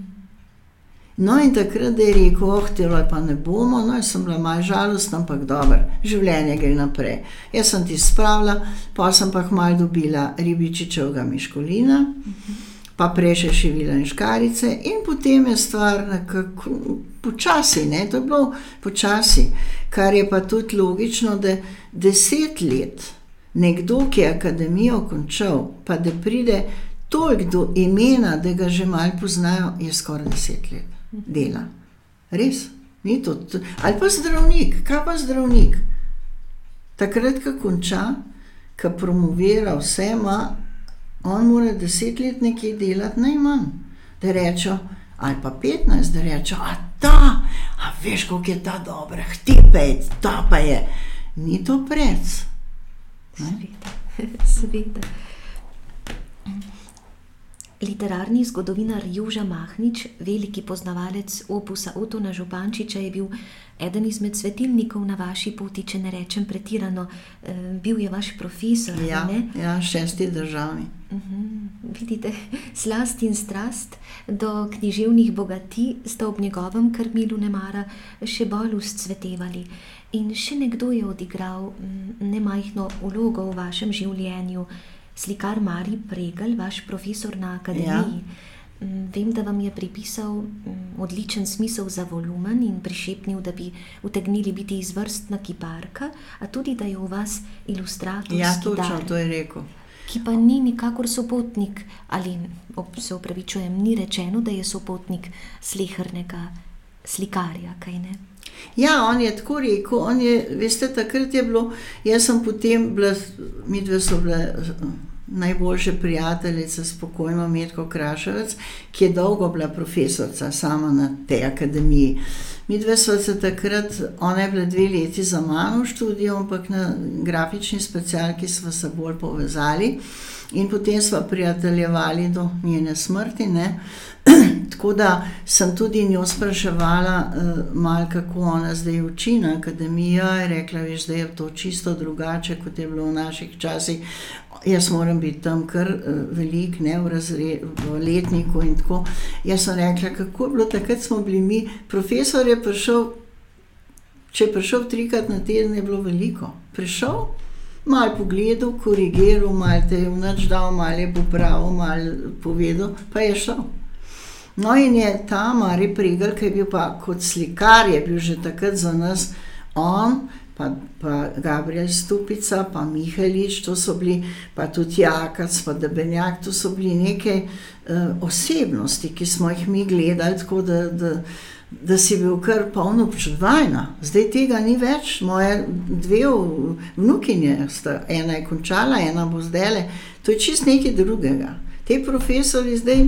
No in takrat, da je rekel, telo pa ne bomo, no jaz sem bila malo žalostna, ampak dobro, življenje gre naprej. Jaz sem ti spravila, pa sem pa malo dobila Ribičičevega Miškolina, pa prej še Šivila in Škarice in potem je stvar nekako počasi, ne, to je bilo počasi, kar je pa tudi logično, da 10 let nekdo, ki je akademijo končal, pa da pride toliko do imena, da ga že malo poznajo, je skoraj 10 let dela. Res? Ni to. Ali pa zdravnik. Kaj pa zdravnik? Takrat, ko konča, ko promovira vse, on mora 10 let nekaj delati najmanj. Da rečo, ali pa 15, da rečo, a veš, koliko je ta dobra, ta pa je. Ni to prec. Seveda. Literarni zgodovinar Joža Mahnič, veliki poznavalec opusa Otona Župančiča, je bil eden izmed svetilnikov na vaši poti, če ne rečem pretirano. Bil je vaš profesor, ne? Ja, 6. državni. Vidite, slast in strast do književnih bogati sta ob njegovem krmilu nemara še bolj vzcvetevali. In še nekdo je odigral nemajhno vlogo v vašem življenju. Slikar Mari Pregl, vaš profesor na akademiji. Ja. Vem, da vam je pripisal odličen smisel za volumen in prišepnil, da bi utegnili biti izvrstna kiparka, a tudi, da je v vas ilustratorski dar. Ja, točno, to je rekel. Ki pa ni nikakor sopotnik, ali se opravičujem, ni rečeno, da je sopotnik slehernega slikarja, kaj ne? Ja, on je tako rekel, veste, takrat je bilo, jaz sem potem bila, midve so bile najboljše prijateljice s pokojno Metko Kraševec, ki je dolgo bila profesorica sama na tej akademiji. Midve so se takrat, ona je bila 2 leti za mano v študiju, ampak na grafični specialki smo se bolj povezali in potem smo prijateljevali do njene smrti, ne. Tako da sem tudi njo spraševala malo, kako ona zdaj uči na akademiji, je rekla, veš, da je to čisto drugače, kot je bilo v naših časih. Jaz moram biti tam kar velik, ne, v letniku in tako. Jaz sem rekla, kako je bilo, takrat smo bili mi, profesor je prišel, če je prišel 3-krat na teden, je bilo veliko. Prišel, malo pogledal, korigiral, malo te je vnač dal, malo je popravil, malo povedal, pa je šel. No in je ta Mari Pregl, ki je bil pa kot slikar, je bil že takrat za nas on, pa Gabriel Stupica, pa Mihelič, to so bili, pa tudi Jakac, pa Debenjak, to so bili neke osebnosti, ki smo jih mi gledali, tako da si bil kar polno občudovanja. Zdaj tega ni več, moje 2 vnukinje sta, ena je končala, ena bo zdajle, to je čist nekaj drugega. Te profesori zdaj,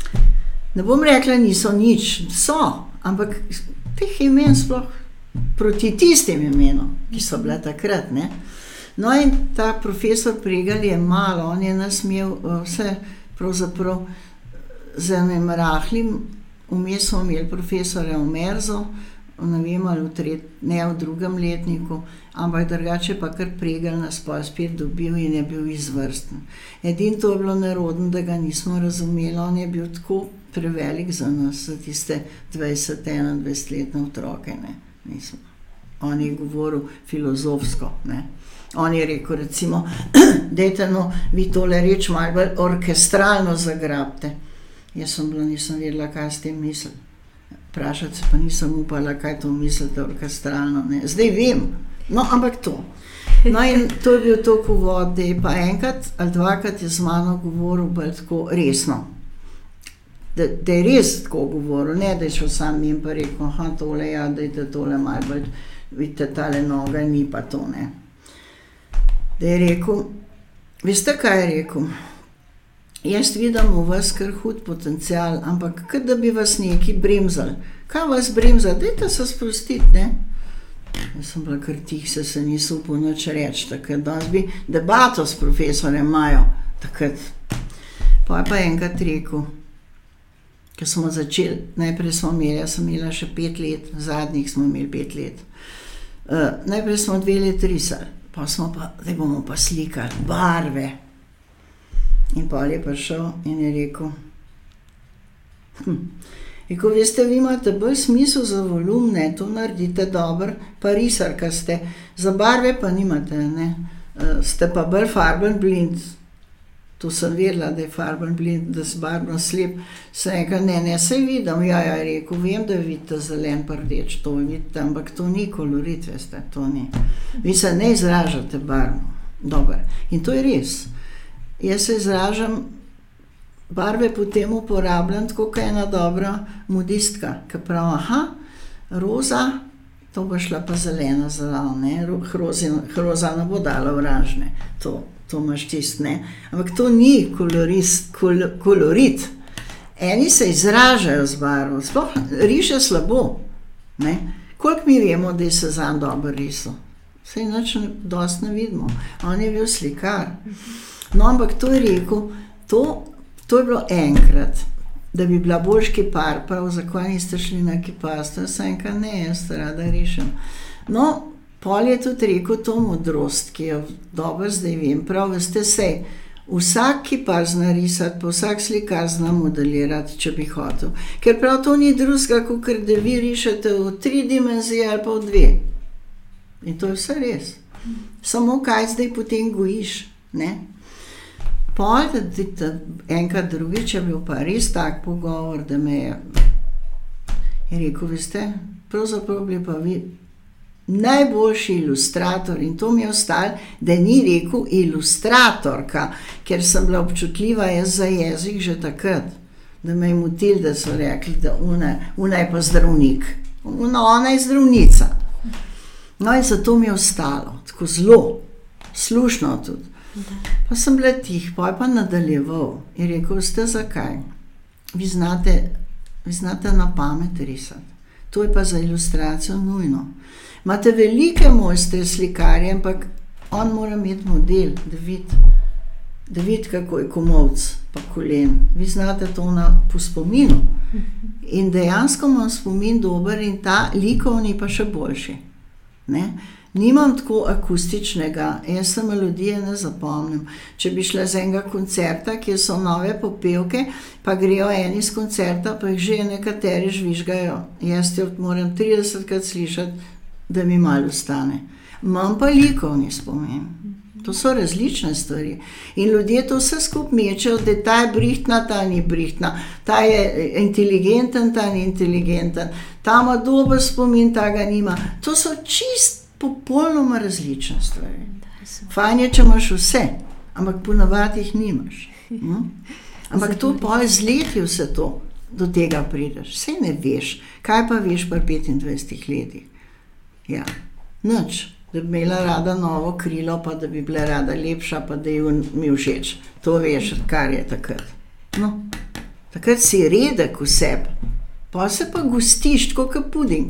ne bom rekla, niso nič, so, ampak teh imen sploh proti tistim imenom, ki so bila takrat, ne. No in ta profesor Pregl je on je nas imel vse pravzaprav z enim rahlim vmes smo imeli profesorja Omerzo, ne vem, ali ne v drugem letniku, ampak drugače pa kar Pregl nas pa spet dobil in je bil izvrsten. Edino to je bilo nerodno, da ga nismo razumeli, on je bil tako prevelik za nas, za tiste 20-21-letne otroke, ne. Nismo. On je govoril filozofsko, ne. On je rekel, recimo, dajte no, vi tole reč malo bolj orkestralno zagrabite. Jaz sem bila, nisem vedela, kaj s tem misli. Vprašati se pa nisem upala, kaj to mislite orkestralno, ne. Zdaj vem, no, ampak to. No in to je bil toliko uvod, da je pa enkrat ali dvakrat je z mano govoril bolj tako resno. Da je res tako govoril, ne da je šel sam in pa rekel, aha, tole ja, dajte tole malo bolj, vidite, tale noga ni pa to, ne. Da je rekel, veste, kaj je rekel? Jaz vidim v vas kar hud potencial, ampak kar da bi vas nekaj bremzali. Kaj vas bremzali? Dajte se sprostiti, ne? Jaz sem bila kar tih, se niso upal nič reči, takrat danes bi debato s profesorjem imajo, takrat. Pa je pa enkrat rekel, ko smo začeli, najprej smo imeli, jaz sem imela še 5 let, zadnjih smo imeli 5 let. Najprej smo 2 leti risali, pa smo pa, zdaj bomo pa slikali, barve. In pol je prišel in je rekel, rekel, veste, vi imate bolj smisel za volum, ne, to naredite dobro, pa risarka ste, za barve pa nimate, ne, ste pa bolj farben blind. To sem vedela, da je farben blind, da si barvno slep. Sem rekel, ne, saj vidim, ja, je rekel, vem, da vidite zelen pa rdeč, to vidite, ampak to ni kolorit, veste, to ni. Vi se ne izražate barvno, dobro. In to je res. Jaz se izražam, barve potem uporabljam, tako kot ena dobra modistka, ki pravi, aha, roza, to bo šla pa zelena zraven, ne, roza ne bo dala oranžne, to imaš čist, ne. Ampak to ni kolorit. Eni se izražajo z barvo, sploh riše slabo, ne. Koliko mi vemo, da je Cézanne dobro risal? Saj nič dosti ne vidimo. On je bil slikar. No, ampak to je rekel, to je bilo enkrat, da bi bila boljški par, prav zakaj niste šli na kiparstvo, sem enkrat, ne, jaz rada rišem. No, pol je tudi rekel to modrost, ki jo dobro zdaj vem, prav veste sej, vsak kipar zna risati, pa vsak slikar zna modelirati, če bi hotel. Ker prav to ni drugega, kot da vi rišete v 3 dimenzije ali pa v 2. In to je vse res. Samo kaj zdaj potem gojiš, ne? Pol, enkrat drugič je bil pa res tak pogovor, da me je rekel, veste, pravzaprav bi pa vi najboljši ilustrator in to mi je ostalo, da ni rekel ilustratorka, ker sem bila občutljiva jaz za jezik že takrat, da me je motil, da so rekli, da ona je pa zdravnik. Ona je zdravnica. No in zato mi je ostalo, tako zelo, slušno tudi. Pa sem bila tih, pa je pa nadaljeval in rekel, veste zakaj? Vi znate na pamet risati. To je pa za ilustracijo nujno. Imate velike mojstre slikarje, ampak on mora imeti model, da vidi, kako je komolc pa kolen. Vi znate to po spominu. In dejansko imam spomin dober in ta likovni pa še boljši. Ne? Nimam tako akustičnega, jaz se melodije ne zapomnim. Če bi šla z enega koncerta, kjer so nove popevke, pa grejo eni z koncerta, pa jih že nekateri žvižgajo. Jaz jo moram 30krat slišati, da mi malo ostane. Imam pa likovni spomin. To so različne stvari. In ljudje to vse skupaj mečejo, da ta je brihtna, ta ni brihtna, ta je inteligenten, ta ni inteligenten, ta ima dober spomin, ta ga nima. To so čist popolnoma različne stvari. Fajn je, če imaš vse, ampak ponavadi jih nimaš. Ampak to pol z leti vse to, do tega prideš. Saj ne veš, kaj pa veš pri 25 letih. Ja, nič, da bi imela rada novo krilo, pa da bi bila rada lepša, pa da je mi všeč. To veš, kar je takrat. No, takrat si redek v sebi, pa se pa gostiš, tako kot puding.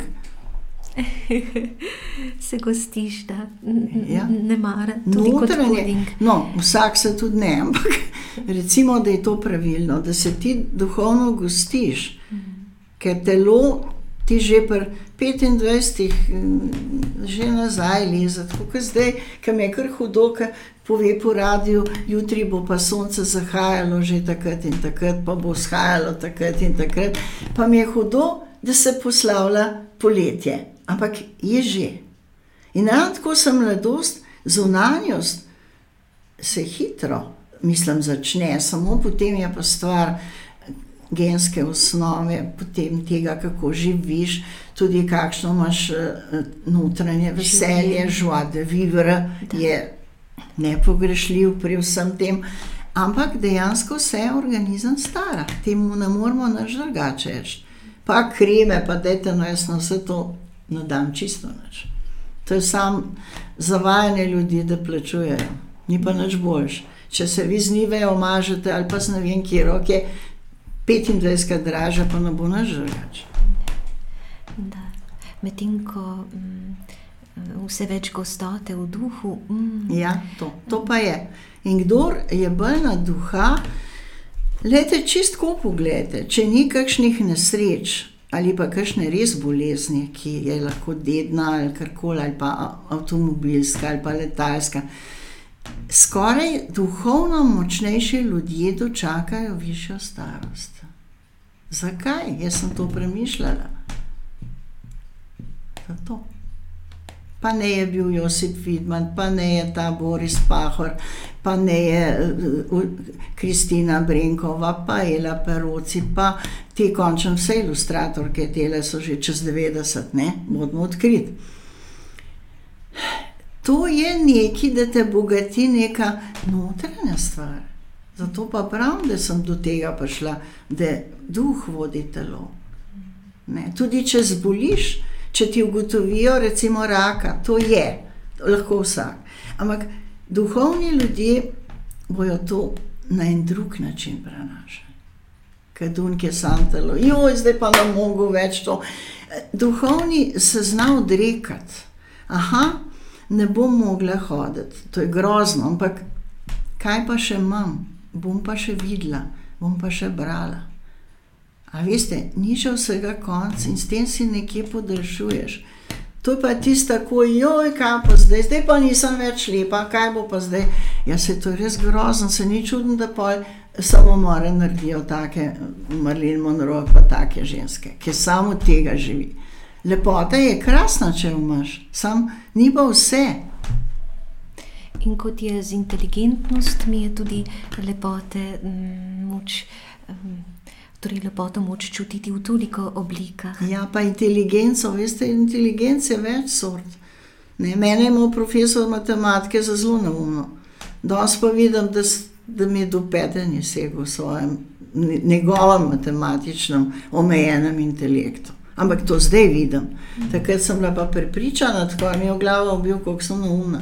Se gostiš, da ne mara tudi notranje, kot puding. No, vsak se tudi ne, ampak recimo, da je to pravilno, da se ti duhovno gostiš. ker telo ti že pri 25 že nazaj leze, tako kot zdaj, ki mi je kar hudo, ki pove po radiju, jutri bo pa sonce zahajalo že takrat in takrat, pa bo vzhajalo takrat in takrat, pa mi je hudo, da se poslavlja poletje, ampak je že. In tako se mladost, zunanjost se hitro, mislim, začne, samo potem je pa stvar genske osnove, potem tega, kako živiš, tudi kakšno imaš notranje veselje, joie de vivre je nepogrešljiv pri vsem tem, ampak dejansko se organizem stara, temu ne moramo nič drugače reči. Pa kreme, pa dajte jasno, vse to ne dam čisto nič. To je sam zavajanje ljudi, da plačujejo, ni pa nič boljš. Če se vi z Nivejo mažete ali pa z ne vem kje roke, 25 dražja, pa ne bo nič drugače. Da, medtem ko vse več gostote v duhu. Ja, to pa je. In kdor je bolj na duha, glejte, čistko pogledajte, če ni kakšnih nesreč ali pa kakšne res bolezni, ki je lahko dedna ali karkoli, ali pa avtomobilska ali pa letalska, skoraj duhovno močnejši ljudje dočakajo višjo starost. Zakaj? Jaz sem to premišljala. Zato. Pa ne je bil Josip Vidman, pa ne je ta Boris Pahor, pa ne je Kristina Brenkova, pa Ela Peroci, pa te končno vse ilustratorke tele so že čez 90, ne? Bodimo odkriti. To je nekaj, da te bogati neka notranja stvar. Zato pa pravim, da sem do tega prišla, da duh vodi telo. Ne? Tudi če zboliš, če ti ugotovijo recimo raka, to je, lahko vsak. Ampak duhovni ljudje bojo to na en drug način prenašali. Kadunke sam telo, zdaj pa ne mogu več to. Duhovni se zna odrekati. Ne bom mogla hoditi, to je grozno, ampak kaj pa še imam? Bom pa še videla, bom pa še brala. A veste, ni še vsega konc in s tem si nekje podaljšuješ. To je pa tista, ko kaj pa zdaj pa nisem več lepa, kaj bo pa zdaj? Ja, se to je res grozno, se ni čudno, da pol samomore naredijo take, Marilyn Monroe pa take ženske, ki samo od tega živi. Lepota je krasna, če jo imaš, sam ni pa vse. In kot je z inteligentnostmi, je tudi lepote lepoto moč čutiti v toliko oblikah. Ja, pa inteligenco, veste, inteligenc je več sort. Ne, mene je imel profesor matematike za zelo neumno. Danes pa vidim, da mi je do pete ni segel v svojem, njegovem matematičnem omejenem intelektu. Ampak to zdaj vidim. Takrat sem bila pa prepričana, tako mi je v glavo bil, koliko sem neumna.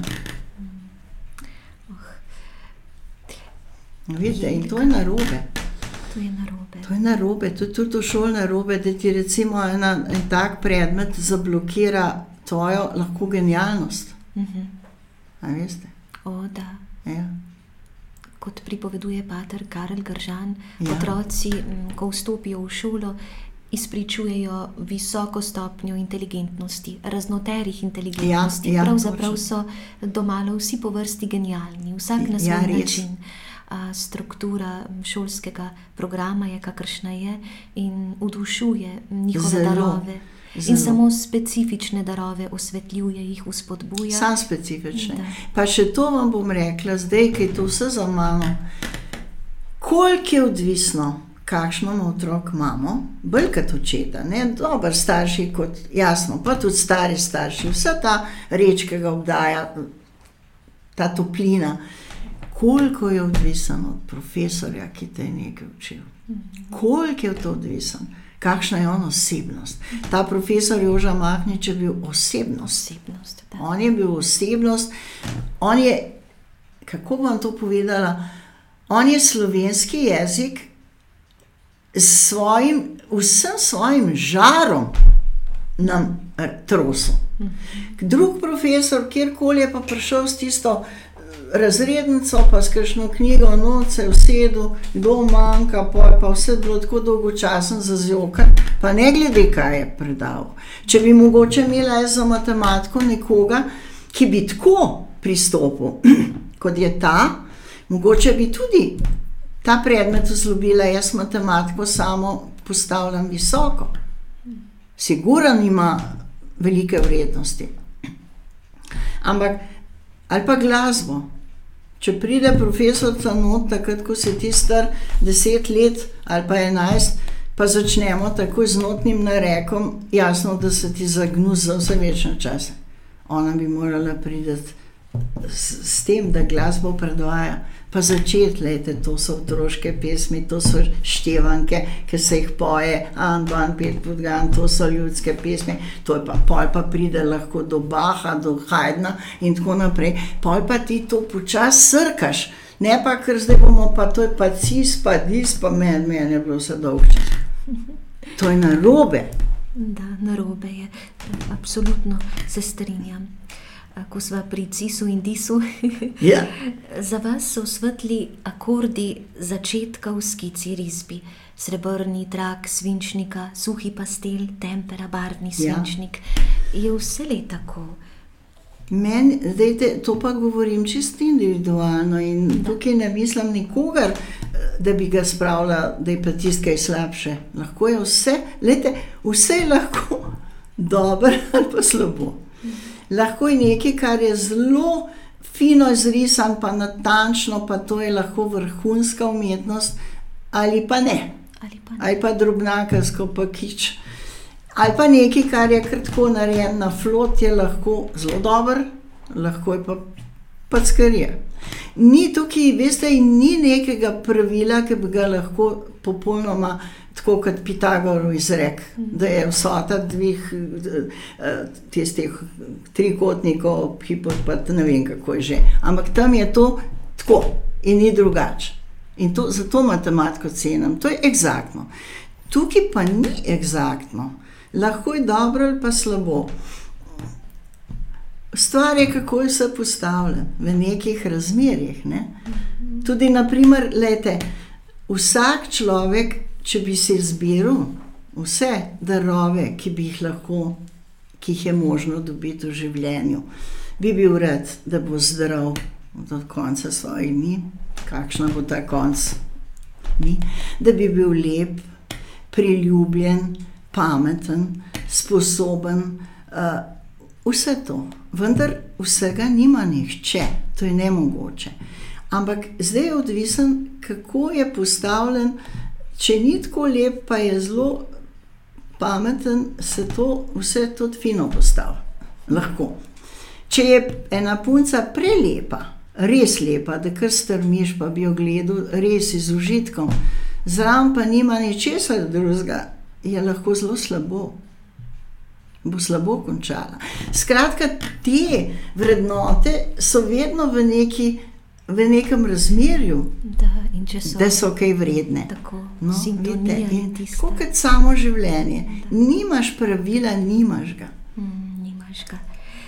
Vidite, in to je narobe. To je narobe. To je narobe, to je tudi v šoli narobe, da ti recimo en tak predmet zablokira tvojo lahko genialnost. A veste? O, da. Ja. Kot pripoveduje pater Karel Gržan, otroci, ko vstopijo v šolo, izpričujejo visoko stopnjo inteligentnosti, raznoterih inteligentnosti. Pravzaprav so domala vsi po vrsti genialni, vsak na svoj način. Struktura šolskega programa je, kakršna je, in vdušuje njihove darove. In samo specifične darove osvetljuje, jih vzpodbuja. Sam specifične. Pa še to vam bom rekla, zdaj, ki je to vse za mano, koliko je odvisno, kakšno otrok imamo, bolj kot očeta, ne, dober starši kot, jasno, pa tudi stari starši, vsa ta reč, ki ga obdaja, ta toplina, koliko je odvisen od profesorja, ki te je nekaj učil. Koliko je to odvisen, kakšna je on osebnost. Ta profesor Joža Mahnič je bil osebnost. On je bil osebnost, on je, kako bom to povedala, on je slovenski jezik vsem svojim žarom nam trosil. Drug profesor, kjerkoli je pa prišel s tisto razrednico, pa s kakšno knjigo noč se usedel, kdo manjka, pa vse bilo tako dolgočasen za zjokan, pa ne glede, kaj je predaval. Če bi mogoče imela jaz za matematiko nekoga, ki bi tako pristopil, kot je ta, mogoče bi tudi ta predmet vzljubila, jaz matematiko samo postavljam visoko. Sigurno ima velike vrednosti. Ampak, ali pa glasbo. Če pride profesorca not, takrat, ko si ti star 10 let ali pa 11, pa začnemo takoj z notnim narekom, jasno, da se ti zagnus za vse večne čase. Ona bi morala priti s tem, da glasbo predvaja, pa začeti, lejte, to so otroške pesmi, to so števanke, ki se jih poje, an, ban, pet podgan, to so ljudske pesmi, to je pa, pol pa pride lahko do Baha, do Haydna in tako naprej, pol pa ti to počas srkaš, ne pa, ker zdaj bomo pa, to je pa cis, pa dis, pa meni je bilo vse dolg čas. To je narobe. Da, narobe je, absolutno se strinjam. Ko sva pri cisu in disu, Ja. za vas so svetli akordi začetka v skici risbi. Srebrni trak svinčnika, suhi pastel, tempera, barvni svinčnik. Je vse le tako? Meni, dajte, to pa govorim čisto individualno in tukaj ne mislim nikogar, da bi ga spravila, da je pa tisto kaj slabše. Lahko je vse, lejte, vse je lahko dobro ali pa slabo. Lahko je nekaj, kar je zelo fino izrisan, pa natančno, pa to je lahko vrhunska umetnost, ali pa ne. Ali pa drobnakarsko, pa kič. Ali pa nekaj, kar je kar tako narejen na flot, je lahko zelo dober, lahko je pa packarija. Ni tukaj, veste, ni nekega pravila, ki bi ga lahko popolnoma tako kot Pitagorov izrek, da je vsota dveh tistih trikotnikov, hipopat, ne vem kako je že. Ampak tam je to tako in ni drugače. In to, zato matematiko cenim. To je egzaktno. Tukaj pa ni egzaktno. Lahko je dobro ali pa slabo. Stvar je, kako je vse postavljen v nekih razmerjih. Ne? Tudi, naprimer, lejte, vsak človek, če bi si izbiral vse darove, ki jih je možno dobiti v življenju, bi bil rad, da bo zdrav do konca svojih dni, kakšna bo ta konc dni, da bi bil lep, priljubljen, pameten, sposoben, vse to. Vendar vsega nima nihče, to je nemogoče. Ampak zdaj je odvisen, kako je postavljen. Če ni tako lep, pa je zelo pameten, se to vse tudi fino postavi. Lahko. Če je ena punca prelepa, res lepa, da kar strmiš, pa bi jo gledal res z užitkom, zraven pa nima ničesar drugega, je lahko zelo slabo. Bo slabo končala. Skratka, te vrednote so vedno v nekem razmerju, da so kaj vredne. Tako, no, sintonija je tista. Tako kot samo življenje. Nimaš pravila, nimaš ga. Nimaš ga.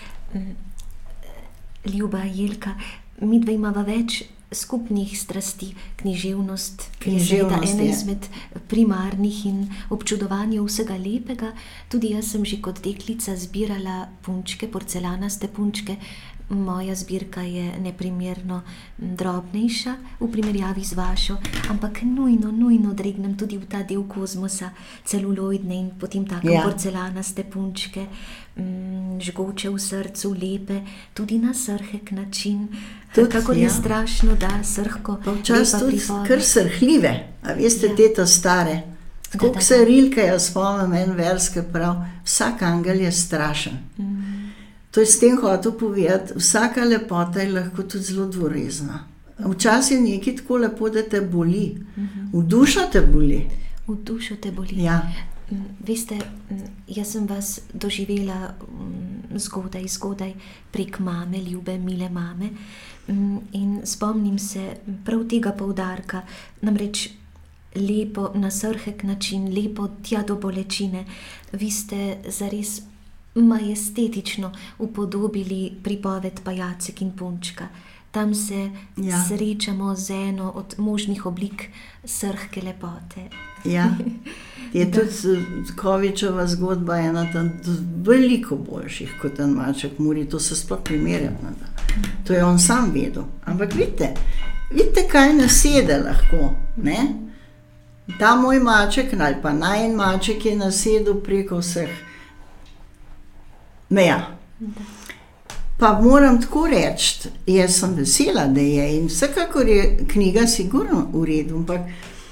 Ljuba Jelka, midva imava več skupnih strasti. Književnost je seveda ena izmed primarnih in občudovanje vsega lepega. Tudi jaz sem že kot deklica zbirala punčke, porcelanaste punčke. Moja zbirka je neprimerno drobnejša v primerjavi z vašo, ampak nujno dregnem tudi v ta del kozmosa, celuloidne in potem tako porcelanaste punčke, žgoče v srcu, lepe, tudi na srhek način. Kako je strašno, da srhko lepa pripoved. Tudi kar srhljive, a veste, teta stare. Koliko se Rilke, jaz spomnim en vers, ki prav, vsak angel je strašen. To je s tem hotel povedati, vsaka lepota je lahko tudi zelo dvorezna. Včasih je nekaj tako lepo, da te boli. V dušo te boli. V dušo te boli. Ja. Veste, jaz sem vas doživela zgodaj prek mame, ljube, mile mame, in spomnim se prav tega poudarka, namreč lepo na srhek način, lepo tja do bolečine. Vi ste zares majestetično upodobili pripoved Pajacek in punčka. tam se srečamo z eno od možnih oblik srhke lepote. Ja, je tudi Kovičeva zgodba ena tam veliko boljših kot ten maček Muri, to se sploh primerjati ne da. To je on sam vedel. Ampak vidite, kaj nasede lahko, ne? Ta moj maček, ali pa najin maček je nasedel preko vseh meja. Pa moram tako reči, jaz sem vesela, da je in vsekakor je knjiga sigurno v redu, ampak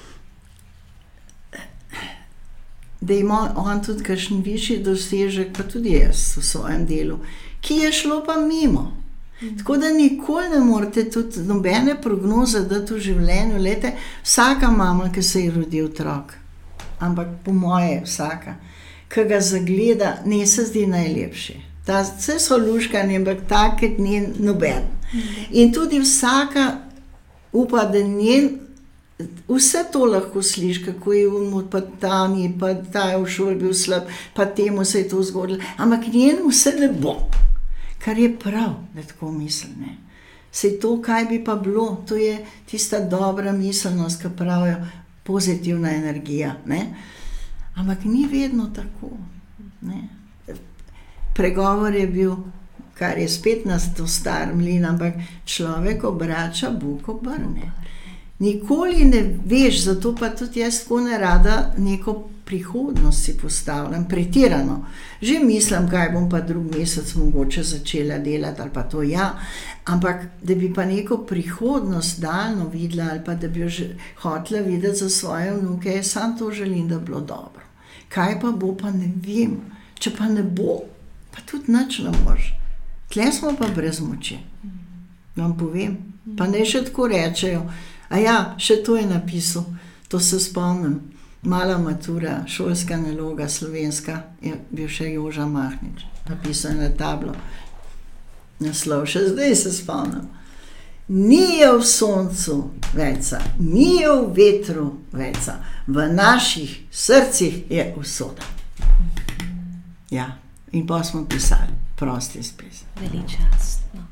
da ima on tudi kakšen višji dosežek, pa tudi jaz v svojem delu, ki je šlo pa mimo. Tako da nikoli ne morete tudi nobene prognoze dati v življenju. Glejte, vsaka mama, ki se je rodi otrok, ampak po moje vsaka, ki ga zagleda, ne se zdi najlepši. Vse so luškani, ampak takrat ni noben. In tudi vsaka upa, da njen vse to lahko sliši, kako je on, pa ta ni, pa ta je v šoli bil slab, pa temu se je to zgodilo. Ampak njen vse ne bo. Kar je prav, da tako mislim, ne. Sej to, kaj bi pa bilo, to je tista dobra miselnost, ki pravijo pozitivna energija, ne. Ampak ni vedno tako, ne. Pregovor je bil, kar je spet nas to star mlin, ampak človek obrača, Bog obrne. Nikoli ne veš, zato pa tudi jaz tako nerada neko prihodnost si postavljam, pretirano. Že mislim, kaj bom pa drug mesec mogoče začela delati, ali pa to ampak da bi pa neko prihodnost daljno videla, ali pa da bi jo hotela videti za svoje vnuke, jaz sam to želim, da bi bilo dobro. Kaj pa bo, pa ne vem. Če pa ne bo, pa tudi nič ne moreš. Tle smo pa brez moči. Vam povem. Pa ne še tako rečejo. Še to je napisal. To se spomnim. Mala matura, šolska naloga, slovenska, je bil še Joža Mahnič. Napisal na tablo. Naslov, še zdaj se spomnim. Ni je v soncu veca, ni je v vetru veca, v naših srcih je usoda. Ja, in pa smo pisali, prosti spis. Veličastno.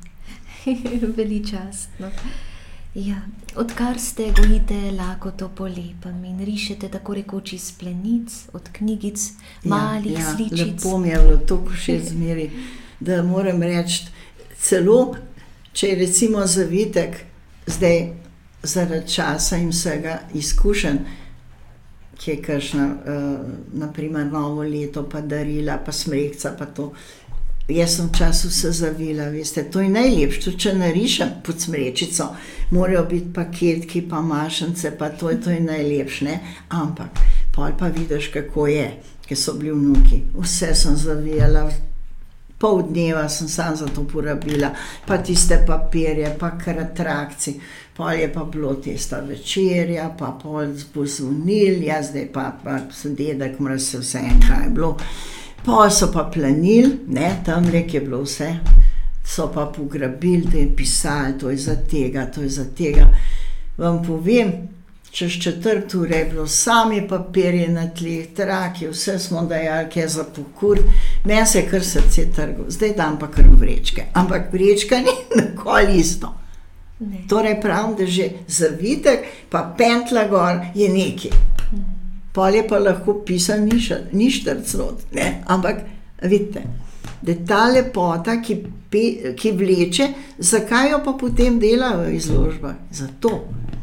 Veličastno. Ja, odkar ste gojite lakoto po lepem in rišete tako rekoč iz plenic, od knjigic, malih sličic. Lepo mi je bilo to, ko še zmeri, da moram reči, celo, če je recimo zavitek, zdaj zaradi časa in vsega izkušenj, ki je kakšna, naprimer novo leto, pa darila, pa smrekca, pa to. Jaz sem v času se zavila, veste, to je najlepše, tudi če narišem pod smrečico, morajo biti paketki, pa mašence, pa to je najlepše, ne? Ampak, pol pa vidiš, kako je, ki so bili vnuki. Vse sem zavijala, pol dneva sem sam za to porabila, pa tiste papirje, pa kar atrakcij. Pol je pa bilo tista večerja, pa pol zvonil, zdaj pa sem dedek, mora se vse en, kaj je bilo. Pol so pa planili, ne, tamle, ki je bilo vse, so pa pograbili, da je pisali, to je za tega, to je za tega. Vam povem, čez 4 ure je bilo sami papirje na tleh, traki, vse smo dajali, ki je za pokur, meni se je kar srce trgalo, zdaj dam pa kar vrečke, ampak vrečka ni nikoli isto. Ne. Torej pravim, da že zavitek, pa pentla gor je nekaj. Pol je pa lahko pisan ništrc not, ne, ampak vidite, da ta lepota, ki vleče, zakaj jo pa potem delajo v izložbah? Zato.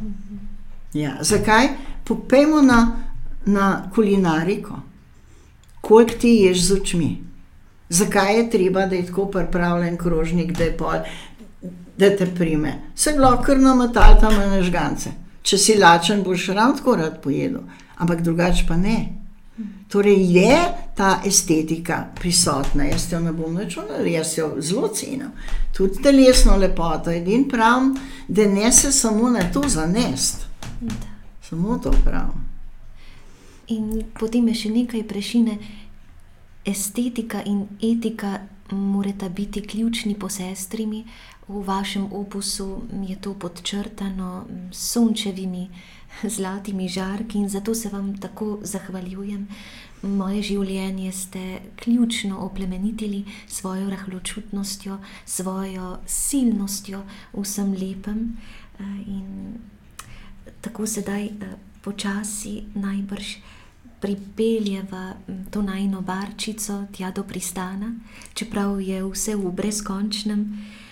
Ja, zakaj? Popejmo na kulinariko. Koliko ti ješ z očmi? Zakaj je treba, da je tako pripravljen krožnik, da je pol, da te prime? Se lahko kar nametal tam na žgance. Če si lačen, boš ravno tako rad pojedel. Ampak drugače pa ne. Torej je ta estetika prisotna, jaz jo ne bom načunala, jaz jo zelo cenim. Tudi telesno lepoto, edin pravim, da ne se samo na to zanest. Samo to pravim. In potem je še nekaj prešine, estetika in etika morata biti ključni posestrimi. V vašem opusu je to podčrtano s sončevimi zlatimi žarki in zato se vam tako zahvaljujem. moje življenje ste ključno oplemenitili svojo rahločutnostjo, svojo silnostjo v vsem lepem in tako sedaj počasi najbrž pripeljeva to najino barčico tja do pristana, čeprav je vse v brezkončnem.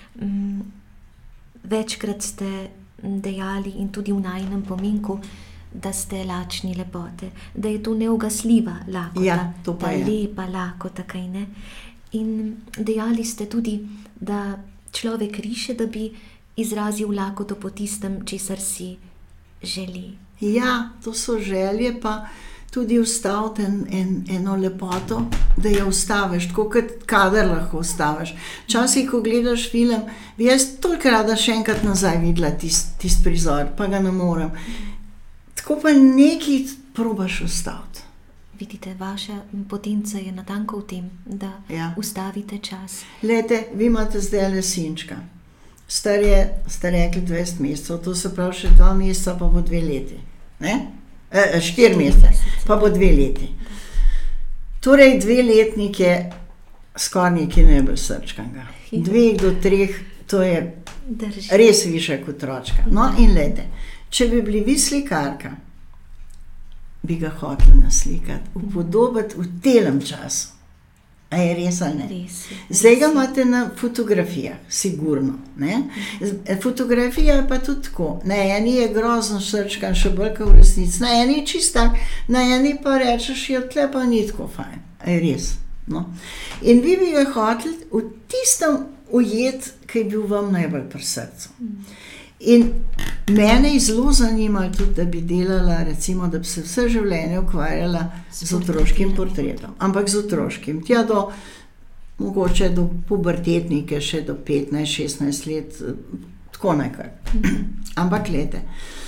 Večkrat ste dejali in tudi v najinem pominku, da ste lačni lepote, da je to neugasljiva lakota, Ja, to pa ta je. lepa lakota, kaj ne? In dejali ste tudi, da človek riše, da bi izrazil lakoto po tistem, česar si želi. Ja, to so želje, pa tudi ustaviti eno lepoto, da jo ustaviš, tako kot kadar lahko ustaviš. Včasih, ko gledaš film, bi jaz toliko rada še enkrat nazaj videla tist prizor, pa ga ne morem. Tako pa nekaj probaš ustaviti. Vidite, vaša potenca je natanko v tem, da Ja. ustavite čas. Glejte, vi imate zdaj sinčka. Star ste rekli 20 mesecev, to se pravi še 2 meseca, pa bo 2 leti. Ne? 4 mesece, pa bo 2 leti. Torej, 2-letnik je skoraj nekaj najbolj srčkanga. 2 do 3, to je Drži. res višek otročka. No in glejte, če bi bili vi slikarka, bi ga hoteli naslikati, upodobiti v telem času. A je res ali ne? Res je. Zdaj ga imate na fotografijah, sigurno. Ne? Fotografija je pa tudi tako. Na eni je grozno srčkan, še bolj kot v resnici. Na eni je čista, na eni pa rečeš, je tle pa ni tako fajn. A je res. No? In vi bi ga hoteli v tistem ujet, ki je bil vam najbolj pri srcu. In mene je zelo zanimalo tudi, da bi delala, recimo, da bi se vse življenje ukvarjala z otroškim portretom. Ampak z otroškim. Tja do, mogoče do pubertetnike, še do 15-16 let, tako nekaj. Ampak glejte,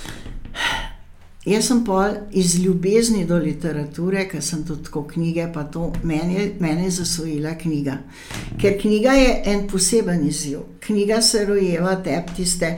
jaz sem pol iz ljubezni do literature, ker sem tudi tako knjige, pa to, mene je zasvojila knjiga. Ker knjiga je en poseben izziv. Knjiga se rojeva tebi tiste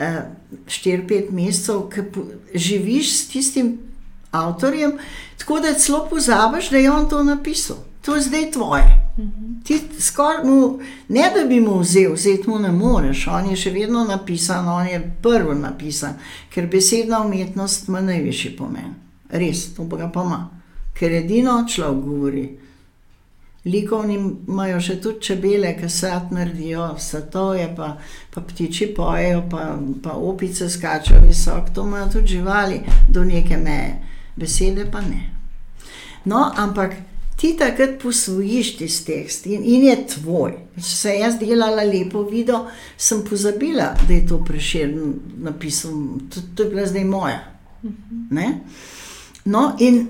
4-5 mesecev, ki živiš s tistim avtorjem, tako da celo pozabiš, da je on to napisal. To je zdaj tvoje. Ti skoraj mu, ne da bi mu vzeti mu ne moreš, on je še vedno napisan, on je prvo napisan, ker besedna umetnost ima najvišji pomen. Res, to ga pa ima. Ker edino človek govori. Likovni imajo še tudi čebele, ki sad naredijo, satoje, pa ptiči pojejo, pa opice skačejo visok, to imajo tudi živali do neke meje. Besede pa ne. No, ampak ti takrat posvojiš tisti tekst in je tvoj. Če se jaz delala lepo video, sem pozabila, da je to Prešern napisal. To je bila zdaj moja. Ne? No, in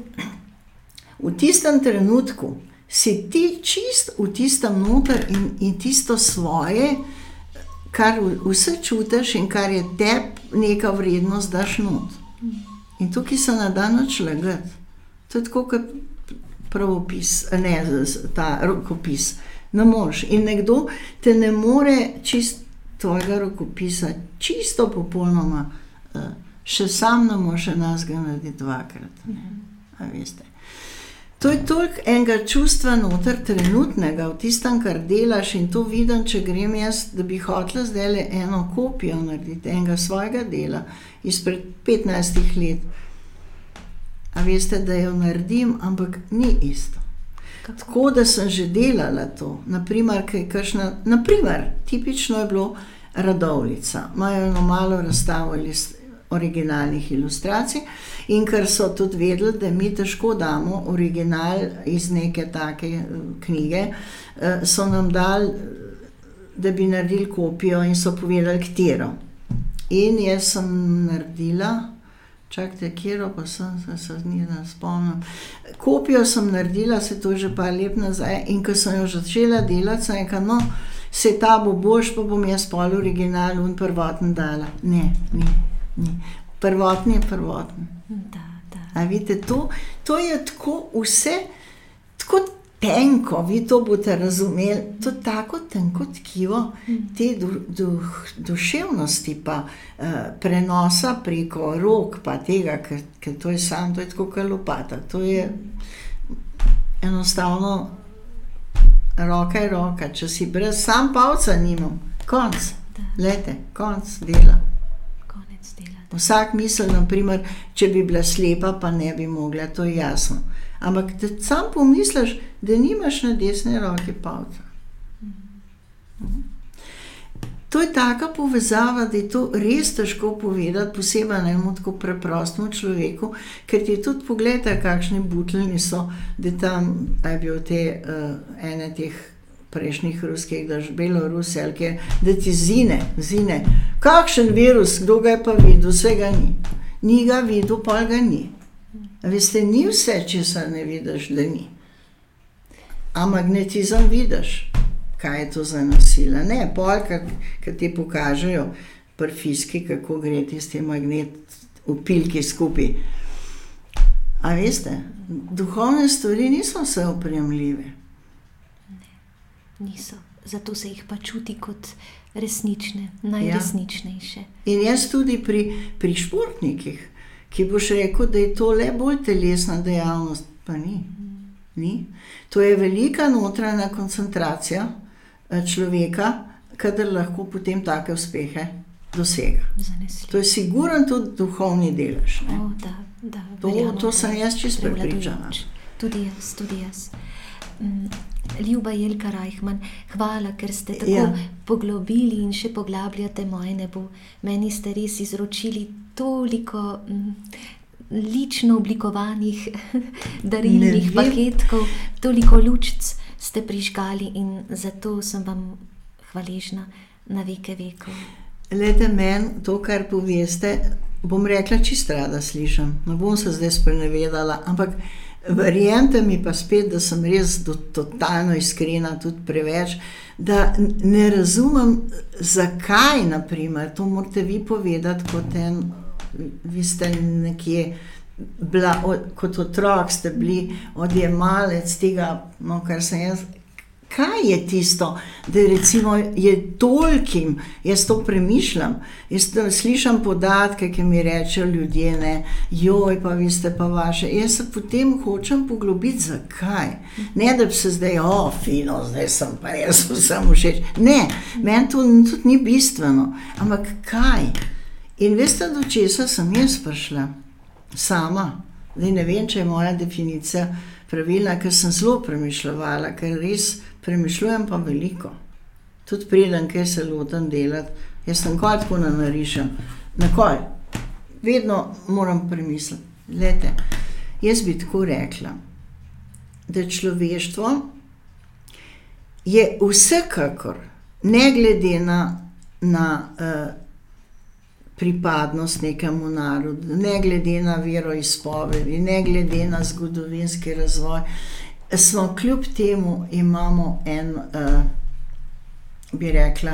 v tistem trenutku si ti čist v tistem noter in tisto svoje, kar vse čutiš in kar je tebi neka vrednost, daš not. In tukaj se ne da nič lagati. To je tako kot pravopis, ne, ta rokopis. Ne moreš. In nekdo te ne more čist tvojega rokopisa čisto popolnoma, še sam ne moreš enega narediti 2-krat. A veste. To je toliko enega čustva noter trenutnega v tistem, kar delaš, in to vidim, če grem jaz, da bi hotela zdaj eno kopijo narediti, enega svojega dela izpred 15 let. A veste, da jo naredim, ampak ni isto. Tako da sem že delala to. Naprimer, tipično je bilo Radovljica. Imajo eno malo razstavo originalnih ilustracij in ker so tudi vedeli, da mi težko damo original iz neke take knjige, so nam dali, da bi naredili kopijo in so povedali, katero. In jaz sem naredila, čakajte, katero pa se ne spomnim. Kopijo sem naredila, se to že par let nazaj, in ko sem jo začela delati, sem rekla, no, se ta bo boljš, pa bom jaz pol original in prvoten dala. Ne, ni. Prvotni je prvoten. Da. A vidite, to je tako vse, tako tenko, vi to boste razumeli, to tako tenko tkivo te duševnosti pa prenosa preko rok pa tega, ker to je samo, to je tako kot lopata, to je enostavno roka je roka, če si brez, sam palca nimam, konc, lete, konc dela. Konec dela. Vsak misel, naprimer, če bi bila slepa, pa ne bi mogla, to je jasno. Ampak da sam pomisliš, da nimaš na desni roki palca. To je taka povezava, da je to res težko povedati, posebej enemu tako preprostemu človeku, ker ti tudi pogledaj, kakšni butlini so, da tam je bil ene teh prejšnjih ruskih drž, Belorusije, ali kje, da ti zine. Kakšen virus, kdo ga je pa videl, vse ga ni. Ni ga videl, pa ga ni. Veste, ni vse, česar ne vidiš, da ni. A magnetizem vidiš. Kaj je to za nosila? Ne, pol, kad ti pokažejo pri fiziki, kako gre tisti magnet v pilki skupaj. A veste, duhovne stvari niso vse opremljive. Ne, niso. Zato se jih pa čuti kot resnične, najresničnejše. In jaz tudi pri športnikih, ki boš rekel, da je to le bolj telesna dejavnost, pa ni. To je velika notranja koncentracija človeka, kadar lahko potem take uspehe dosega. Zanesljiv. To je siguren tudi duhovni delež. Da. To sem jaz čisto prepričana. Tudi jaz. Ljuba Jelka Reichman, hvala, ker ste tako poglobili in še poglabljate moje nebo. Meni ste res izročili toliko lično oblikovanih darilnih paketkov, toliko lučic ste prižgali in zato sem vam hvaležna na veke vekov. Glede, meni to, kar poveste, bom rekla, čisto rada slišam. Ne bom se zdaj sprenevedala, ampak verjemite mi pa spet, da sem res totalno iskrena, tudi preveč, da ne razumem, zakaj, naprimer, to morate vi povedati kot vi ste nekje bila, kot otrok ste bili odjemalec tega, kar sem jaz. Kaj je tisto, da recimo je tolkim, jaz to premišljam, jaz slišam podatke, ki mi rečejo ljudje, ne, joj, pa vi ste pa vaše, jaz se potem hočem poglobiti, zakaj. Ne, da bi se zdaj, fino, zdaj sem pa jaz vsem všeč. Ne, meni to tudi ni bistveno, ampak kaj? In veste, do česa sem jaz prišla? Sama. Zdaj ne vem, če je moja definicija pravilna, ker sem zelo premišljevala, ker res premišljujem pa veliko. Tudi preden, kaj se lotam delati, jaz sem kaj tako narišem. Nakoj. Vedno moram premisliti. Glejte, jaz bi tako rekla, da človeštvo je vsekakor, ne glede na pripadnost nekemu narodu, ne glede na veroizpovedi, ne glede na zgodovinski razvoj, smo kljub temu imamo bi rekla,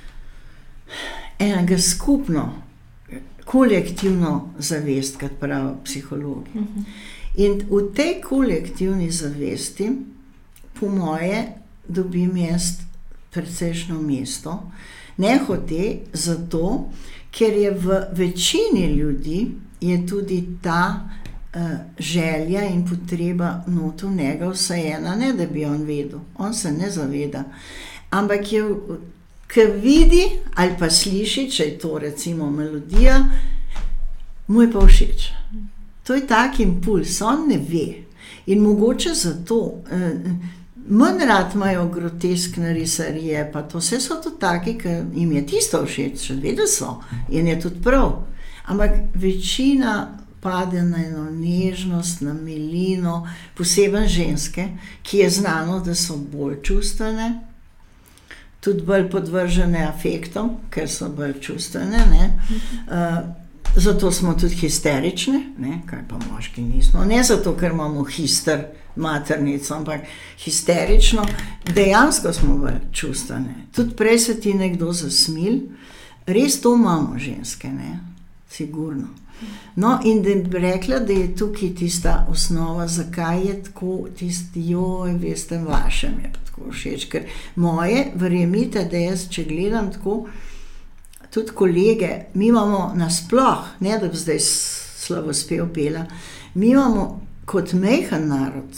enega skupno, kolektivno zavest, kot pravijo psihologi. In v tej kolektivni zavesti, po moje, dobim jaz precejšnjo mesto, ne hote zato, ker je v večini ljudi je tudi ta želja in potreba not v njega vsajena, ne da bi on vedel, on se ne zaveda, ampak je, ki vidi ali pa sliši, če je to recimo melodija, mu je pa všeč. To je tak impuls, on ne ve. In mogoče zato manj rad imajo groteskne risarije, pa to vse so tudi taki, ki jim je tisto všeč, še vedno so, in je tudi prav. Ampak večina pade na eno nežnost, na milino, posebej ženske, ki je znano, da so bolj čustvene, tudi bolj podvržene afektom, ker so bolj čustvene, ne. Zato smo tudi histerične, ne, kaj pa moški nismo. Ne zato, ker imamo maternico, ampak histerično, dejansko smo bolj čustvene. Tudi prej se ti nekdo zasmil, res to imamo ženske, ne, sigurno. No, in da bi rekla, da je tukaj tista osnova, zakaj je tako tisti, joj, veste, vaše mi je pa tako všeč, ker moje, verjemite, da jaz, če gledam tako, tudi kolege, mi imamo nasploh, ne da bi zdaj slavospev pela, mi imamo kot majhen narod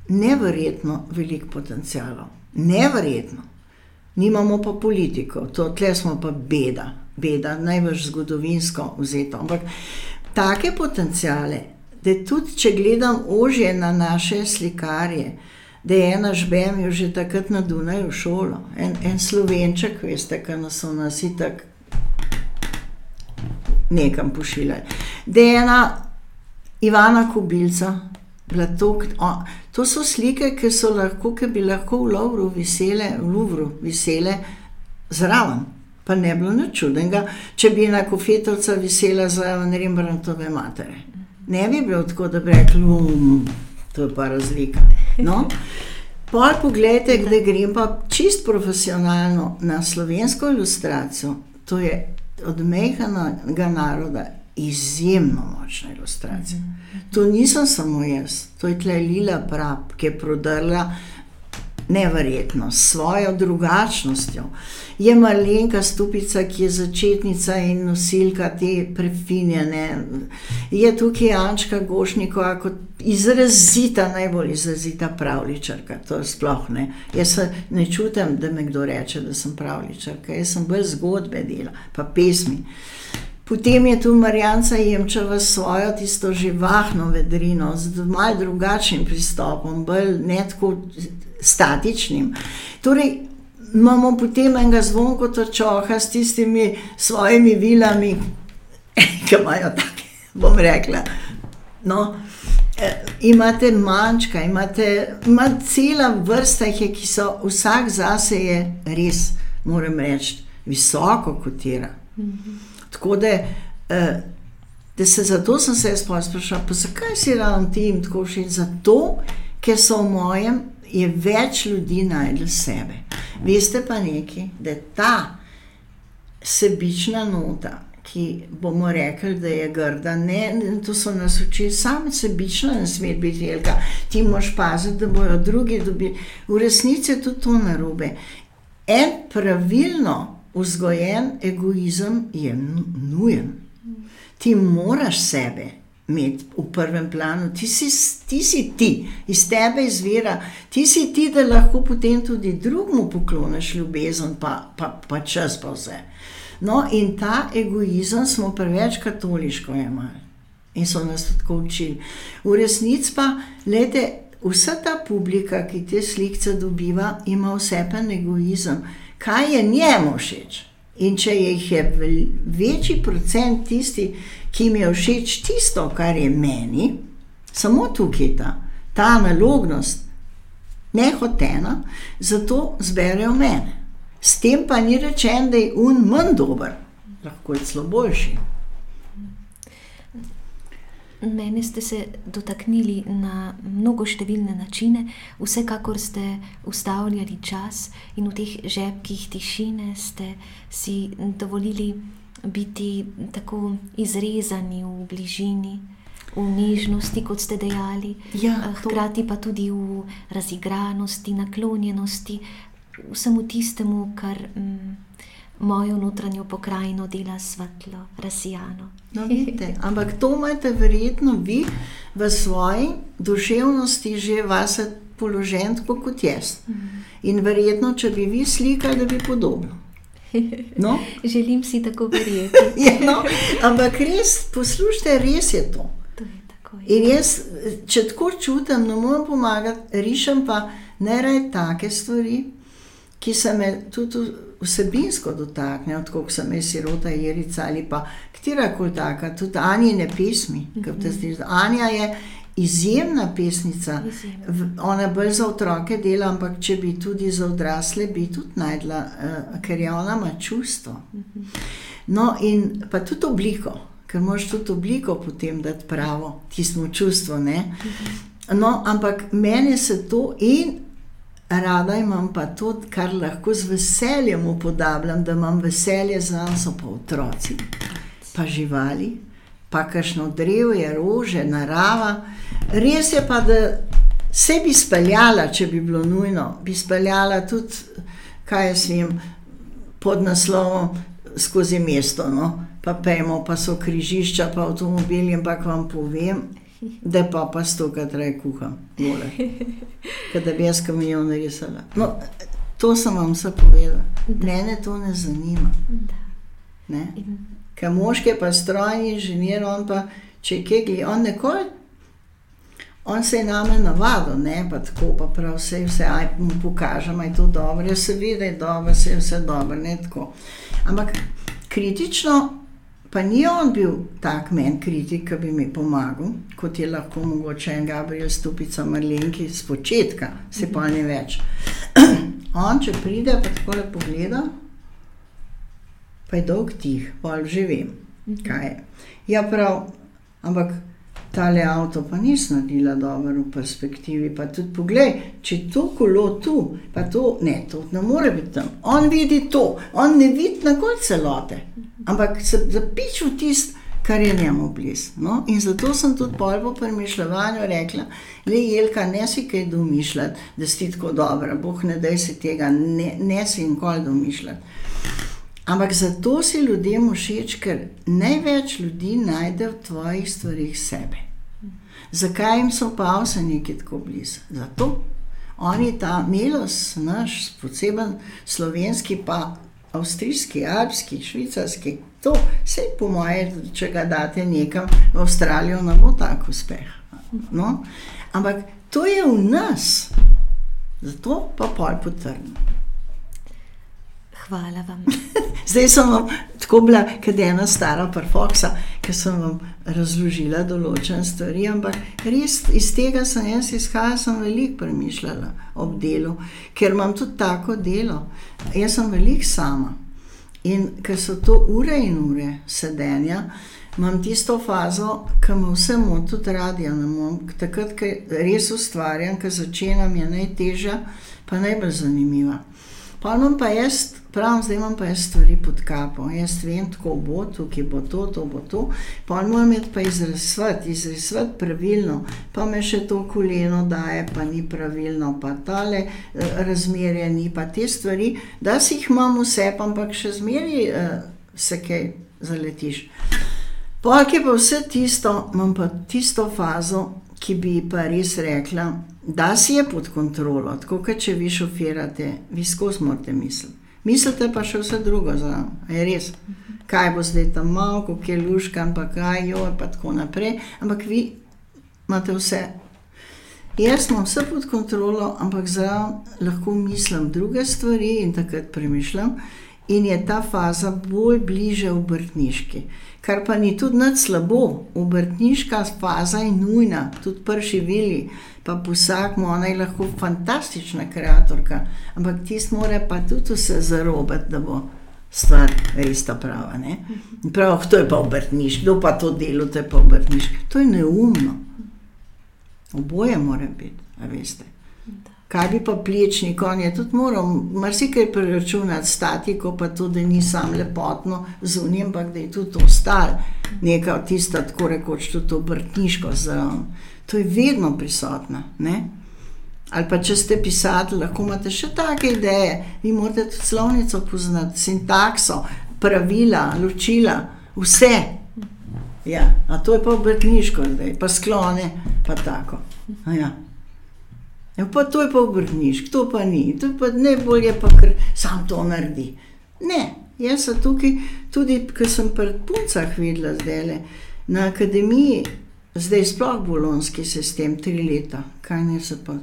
neverjetno veliko potencialov. Neverjetno. Nimamo pa politikov, tle smo pa beda, največ zgodovinsko vzeto. Ampak take potenciale, da tudi, če gledam ožje na naše slikarje, da je ena Žbem že takrat na Dunaju v šolo. En Slovenček, veste, ki so nas itak nekam pošiljali. Da je ena Ivana Kobilca, to so slike, ki bi lahko v Louvru visele zraven. Pa ne bilo nič čudenega, če bi ena Kofetovca visela zraven Rembrandtove matere. Ne bi bilo tako, da bi rekli, to je pa razlika. No? Pol pogledajte, kde grem pa čist profesionalno na slovensko ilustracijo. To je od majhnega naroda izjemno močna ilustracija. To nisem samo jaz, to je tle Lila Prap, ki je prodrla neverjetno, s svojo drugačnostjo. Je Marlenka Stupica, ki je začetnica in nosilka te prefinjene. Je tukaj Ančka Gošnikova kot najbolj izrazita pravljičarka, to sploh ne. Jaz se ne čutim, da me kdo reče, da sem pravljičarka, jaz sem bolj zgodbe dela, pa pesmi. Potem je tu Marjanca Jemčeva svojo tisto živahno vedrino, z malo drugačnim pristopom, bolj ne tako statičnim. Torej, imamo potem enega Zvonko Torčoha s tistimi svojimi vilami, ki imajo take, bom rekla, no, imate Mančka, ima cela vrsta jih, ki so vsak zase je res, moram reči, visoko kotira. Tako da se zato sem se sprašala, pa zakaj si ravno ti jim tako všeč? Zato, ker so v mojem, je več ljudi najdel sebe. Veste pa nekaj, da ta sebična nota, ki bomo rekli, da je grda, ne, to so nas učili, samo sebična ne sme biti velika, ti moraš paziti, da bojo drugi dobili. V resnici je tudi to narobe. En pravilno vzgojen egoizem je nujen. Ti moraš sebe imeti v prvem planu, ti si ti, iz tebe izvira, ti si ti, da lahko potem tudi drugmu pokloniš ljubezen, pa čas pa vse. No, in ta egoizem smo preveč katoliško jemali in so nas tako učili. V resnici pa, glejte, vsa ta publika, ki te slikce dobiva, ima vsepen egoizem. Kaj je njemu všeč? In če jih je večji procent tisti, ki mi je všeč tisto, kar je meni, samo tukaj ta analognost nehotena, zato zberejo mene. S tem pa ni rečen, da je manj dober, lahko je celo boljši. Mene ste se dotaknili na mnogo številne načine, vsekakor ste ustavljali čas in v teh žepkih tišine ste si dovolili biti tako izrezani v bližini, v nežnosti, kot ste dejali, hkrati pa tudi v razigranosti, naklonjenosti, vsemu tistemu, kar mojo notranjo pokrajino dela svetlo, razsijano. No, vidite, ampak to imate verjetno vi v svoji duševnosti že vase položen tako kot jaz. In verjetno, če bi vi slikali, da bi podobno. No? Želim si tako verjeti. Ja, no, ampak res, poslušajte, res je to. To je tako. In jaz, če tako čutim, ne moram pomagati, rišem pa najraje take stvari, ki se me tudi vsebinsko dotaknejo, tako kot sem Sirota Jerica ali pa katerakoli taka, tudi Anjine pesmi. Anja je izjemna pesnica, ona bolj za otroke dela, ampak če bi tudi za odrasle, bi tudi najdla, ker je ona ima čustvo. No, in pa tudi obliko, ker moraš tudi obliko potem dati pravo, tistemu čustvo, ne? No, ampak meni se to in rada imam pa to, kar lahko z veseljem upodabljam, da imam veselje zanj, so pa otroci, pa živali, pa kakšno drevje, rože, narava. Res je pa, da se bi speljala, če bi bilo nujno, bi speljala tudi, kaj jaz vem, pod naslovom skozi mesto, no? Pa pejmo, pa so križišča, pa avtomobili, ampak vam povem, da pa 100-krat raje kuham. Ker da bi jaz kamion narisala. No, to sem vam vse povedala. Mene to ne zanima. Ne? Ker moški je pa strojni inženir, on pa, če je kegli, on se je name navadil, ne, pa tako, pa prav vse, aj mu pokažem, aj to dobro, jaz seveda je dobro, vse dobro, ne tako. Ampak kritično, pa ni on bil tak men kritik, ki bi mi pomagal, kot je lahko mogoče en Gabriel Stupica Marlenki z početka, se pa ne več. On, če pride, pa takole pogleda, pa je dolg tih, pol že vem, kaj je. Ja prav, ampak tale avto pa nis naredila dobro v perspektivi, pa tudi poglej, če to kolo tu, pa to ne more biti tam. On vidi to, on ne vidi na kol celote, ampak se zapiči v tist, kar je njemu bliz. No? In zato sem tudi pol po premišljavanju rekla, Jelka, ne si kaj domišljati, da si tako dobra, Bog ne daj si tega, ne si nikoli domišljati. Ampak zato si ljudem všeč, ker največ ljudi najde v tvojih stvarih sebe. Zakaj jim so pa avseniki tako blizu? Zato. Oni ta melos naš, poseben slovenski, pa avstrijski, alpski, švicarski, to vse po moje, če ga date nekam v Avstralijo, ne bo tak uspeh. No? Ampak to je v nas. Zato pa pol potrdim. Hvala vam. Zdaj sem vam tako bila, kad ena stara parfoksa, ker sem vam razložila določene stvari, ampak res iz tega sem jaz izhajala, sem veliko premišljala ob delu, ker imam tudi tako delo. Jaz sem veliko sama in ker so to ure in ure sedenja, imam tisto fazo, ki me vse moti, tudi radija ne imam. Takrat, ker res ustvarjam, ker začenjam, je najtežja, pa najbolj zanimiva. Pa imam pa jaz, zdaj imam pa jaz stvari pod kapo. Jaz vem, tako bo, tukaj bo to bo to. Pa moram imeti pa izrisovati pravilno, pa me še to koleno daje, pa ni pravilno, pa tale razmerje ni, pa te stvari, da si jih imam vse, ampak še zmeri se kaj zaletiš. Polk je pa vse tisto, imam pa tisto fazo, ki bi pa res rekla, da si je pod kontrolo, tako kot če vi šofirate, vi skozi morate misliti. Mislite pa še vse drugo zraven, je res. Kaj bo zdaj tam malo, kako je luškan, pa kaj jo, pa tako naprej, ampak vi imate vse. Jaz imam vse pod kontrolo, ampak zraven lahko mislim druge stvari in takrat premišljam in je ta faza bolj bliže obrtniški. Kar pa ni tudi nič slabo, obrtniška faza je nujna, tudi prši vili, pa posakmo, ona je lahko fantastična kreatorka, ampak tist mora pa tudi vse zarobati, da bo stvar res ta prava, ne? Prav, to je pa obrtniški, kdo pa to delo, to je pa obrtniški. To je neumno. Oboje mora biti, a veste. Kaj bi pa plečnik, on je tudi moral marsikaj preračunati statiko, pa to, da ni sam lepotno zunaj, ampak da je tudi ostalo neka tista, tako rekoč, tudi obrtniško zraven. To je vedno prisotna, ne? Ali pa če ste pisatelj, lahko imate še take ideje, vi morate tudi slovnico poznati, sintakso, pravila, ločila, vse. Ja, a to je pa obrtniško zdaj, pa sklone, pa tako. Ja. Ja, pa to je pa obrtniško, to pa ni, to pa najbolje pa kar sam to naredi. Ne, jaz sem tukaj, tudi ker sem pri puncah videla zdajle, na akademiji, zdaj sploh bolonski sistem, 3 leta, kaj ne se pa,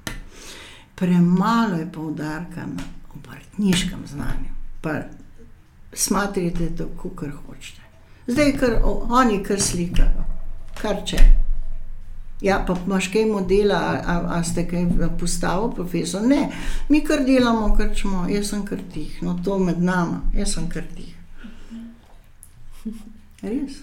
premalo je poudarka na obrtniškem znanju, pa smatrite to, kar hočete. Zdaj, oni kar slikajo, kar če. Ja, pa imaš kaj modela, a ste kaj postavil, profesor? Ne, mi kar delamo, kar čemo, jaz sem kar tih, no to med nama, jaz sem kar tih. Res?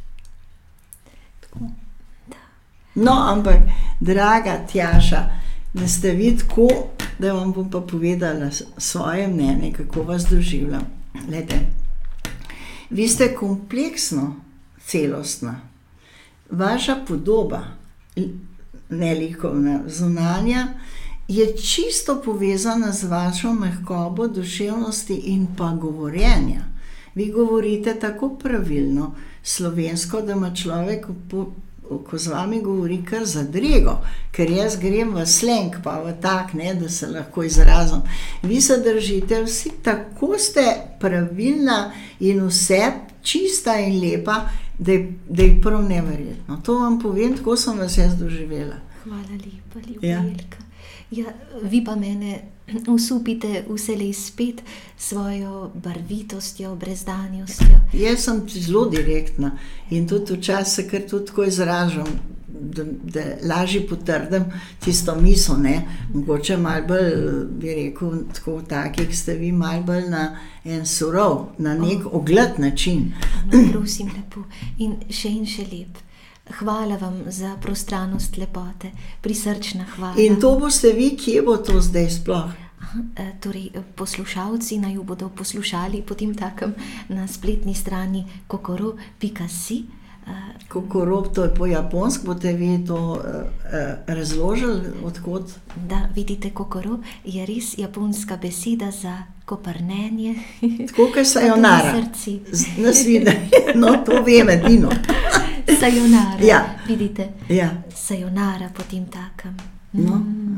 Tako. No, ampak, draga Tjaša, da ste vi tako, da vam bom pa povedala svoje mnenje, kako vas doživljam. Glejte, vi ste kompleksno celostna. Vaša podoba, nelikovna, zunanja, je čisto povezana z vašo mehkobo duševnosti in pa govorjenja. Vi govorite tako pravilno slovensko, da ima človek ko z vami govori, kar zadrego, ker jaz grem v slang, pa v tak, ne, da se lahko izrazim. Vi se držite vsi, tako ste pravilna in vse čista in lepa, da je prav neverjetno. To vam povem, tako sem vas jaz doživela. Hvala lepa, Jelka. Ja, vi pa mene usupite vselej spet svojo barvitostjo, brezdanjostjo. Jaz sem zelo direktna in tudi včasih se kar tudi tako izražam, da lažje potrdim tisto misel, ne. Mogoče malo bolj, bi rekel, tako taki, ki ste vi malo bolj na en surov, na nek ogled način. No, prosim lepo. In še lep. Hvala vam za prostranost lepote, prisrčna hvala. In to boste vi, kje bo to zdaj sploh? Torej, poslušalci naj jo bodo poslušali potem takem na spletni strani kokoro.si. Kokoro, to je po japonsko, boste vi to razložili, odkot? Da, vidite, kokoro je res japonska beseda za koprnenje. Tako, kot sayonara. Nas vidi, no, to vem edino. Sayonara, ja. Vidite? Ja. Sayonara potem takem. No.